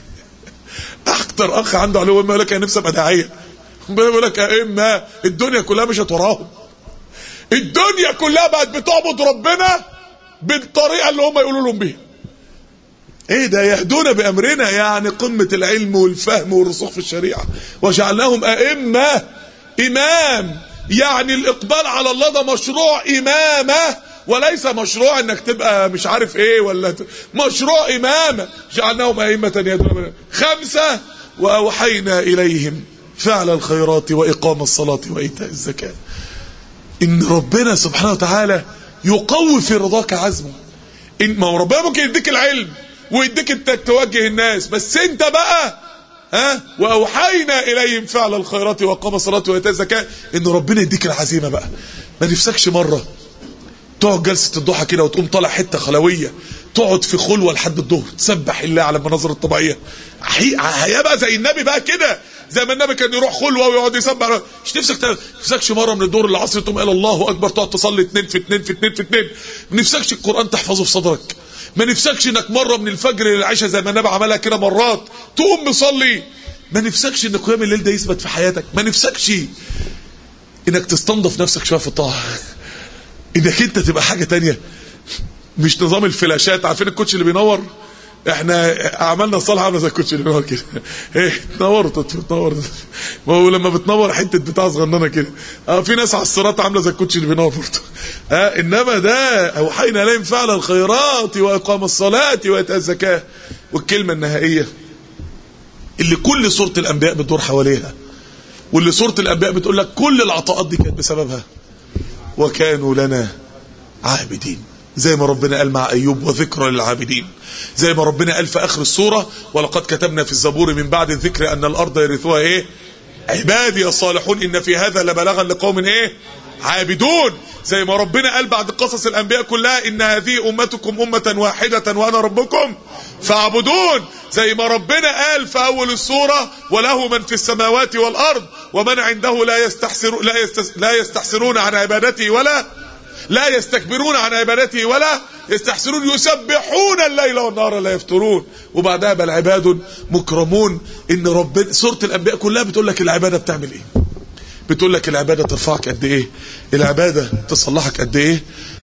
اكتر اخ عنده علوم ما يقول لك انا نفسي ابقى داعية، بيقول لك ائمة. الدنيا كلها مشت وراهم. الدنيا كلها بقت بتعبد ربنا بالطريقه اللي هم يقولوا لهم بيها. ايه ده؟ يهدون بامرنا، يعني قمه العلم والفهم والرسوخ في الشريعه. وجعلناهم ائمه، امام يعني الاقبال على الله ده مشروع امامه، وليس مشروع انك تبقى مش عارف ايه، ولا ت... مشروع امامه. جعلناهم ائمه يهدون. خمسه واوحينا اليهم فعل الخيرات واقام الصلاه وايتاء الزكاه. ان ربنا سبحانه وتعالى يقوي في رضاك عزمه. ان ما هو ربنا ممكن يديك العلم ويديك انك توجه الناس، بس انت بقى ها واوحينا اليهم فعل الخيرات واقام الصلاه وايتاء الزكاه. ان ربنا يديك العزيمه بقى. ما نفسكش مره تقعد جلسه الضحى كده وتقوم طالع حته خلويه، تقعد في خلوه لحد الظهر تسبح الله على المناظر الطبيعيه. هيبقى زي النبي بقى كده، زي ما النبي كان يروح خلوه ويقعد يسبح. مش نفسك ما نفسكش مره من الظهر للعصر تقوم قال الله اكبر، تقعد تصلي اتنين في اتنين في اتنين في اتنين. ما نفسكش القران تحفظه في صدرك. ما نفسكش انك مره من الفجر للعشاء زي ما النبي عملها كده مرات تقوم مصلي. ما نفسكش ان قيام الليل ده يثبت في حياتك. ما نفسكش انك تستنضف نفسك شويه في الطاعه، انك انت تبقى حاجه تانية، مش نظام الفلاشات. عارفين الكوتش اللي بينور؟ احنا اعمالنا الصالحه عامله زي الكوتش اللي بينور كده. ايه تنور تنور، ما هو لما بتنور حته بتاع صغننه كده. اه في ناس على الصراط عامله زي الكوتش اللي بينور برضه. اه انما ده اوحينا اليهم فعل الخيرات واقام الصلاه وايتاء الزكاه. والكلمه النهائيه اللي كل سوره الانبياء بتدور حواليها، واللي سوره الانبياء بتقول لك كل العطاءات دي كانت بسببها، وكانوا لنا عابدين. زي ما ربنا قال مع ايوب وذكرى للعابدين، زي ما ربنا قال في اخر السوره ولقد كتبنا في الزبور من بعد الذكر ان الارض يرثوها ايه عبادي الصالحون ان في هذا لبلاغا لقوم ايه عابدون. زي ما ربنا قال بعد قصص الانبياء كلها ان هذه امتكم امه واحده وانا ربكم فاعبدون. زي ما ربنا قال في اول السوره وله من في السماوات والارض ومن عنده لا يستحسر لا, يستس لا يستحسرون عن عبادته ولا لا يستكبرون عن عبادته ولا يستحسنون يسبحون الليل والنهار لا يفترون. وبعدها بل عباد مكرمون. ان ربنا سوره الانبياء كلها بتقول لك العباده بتعمل ايه، بتقول لك العباده ترفعك قد ايه، العباده تصلحك قد ايه.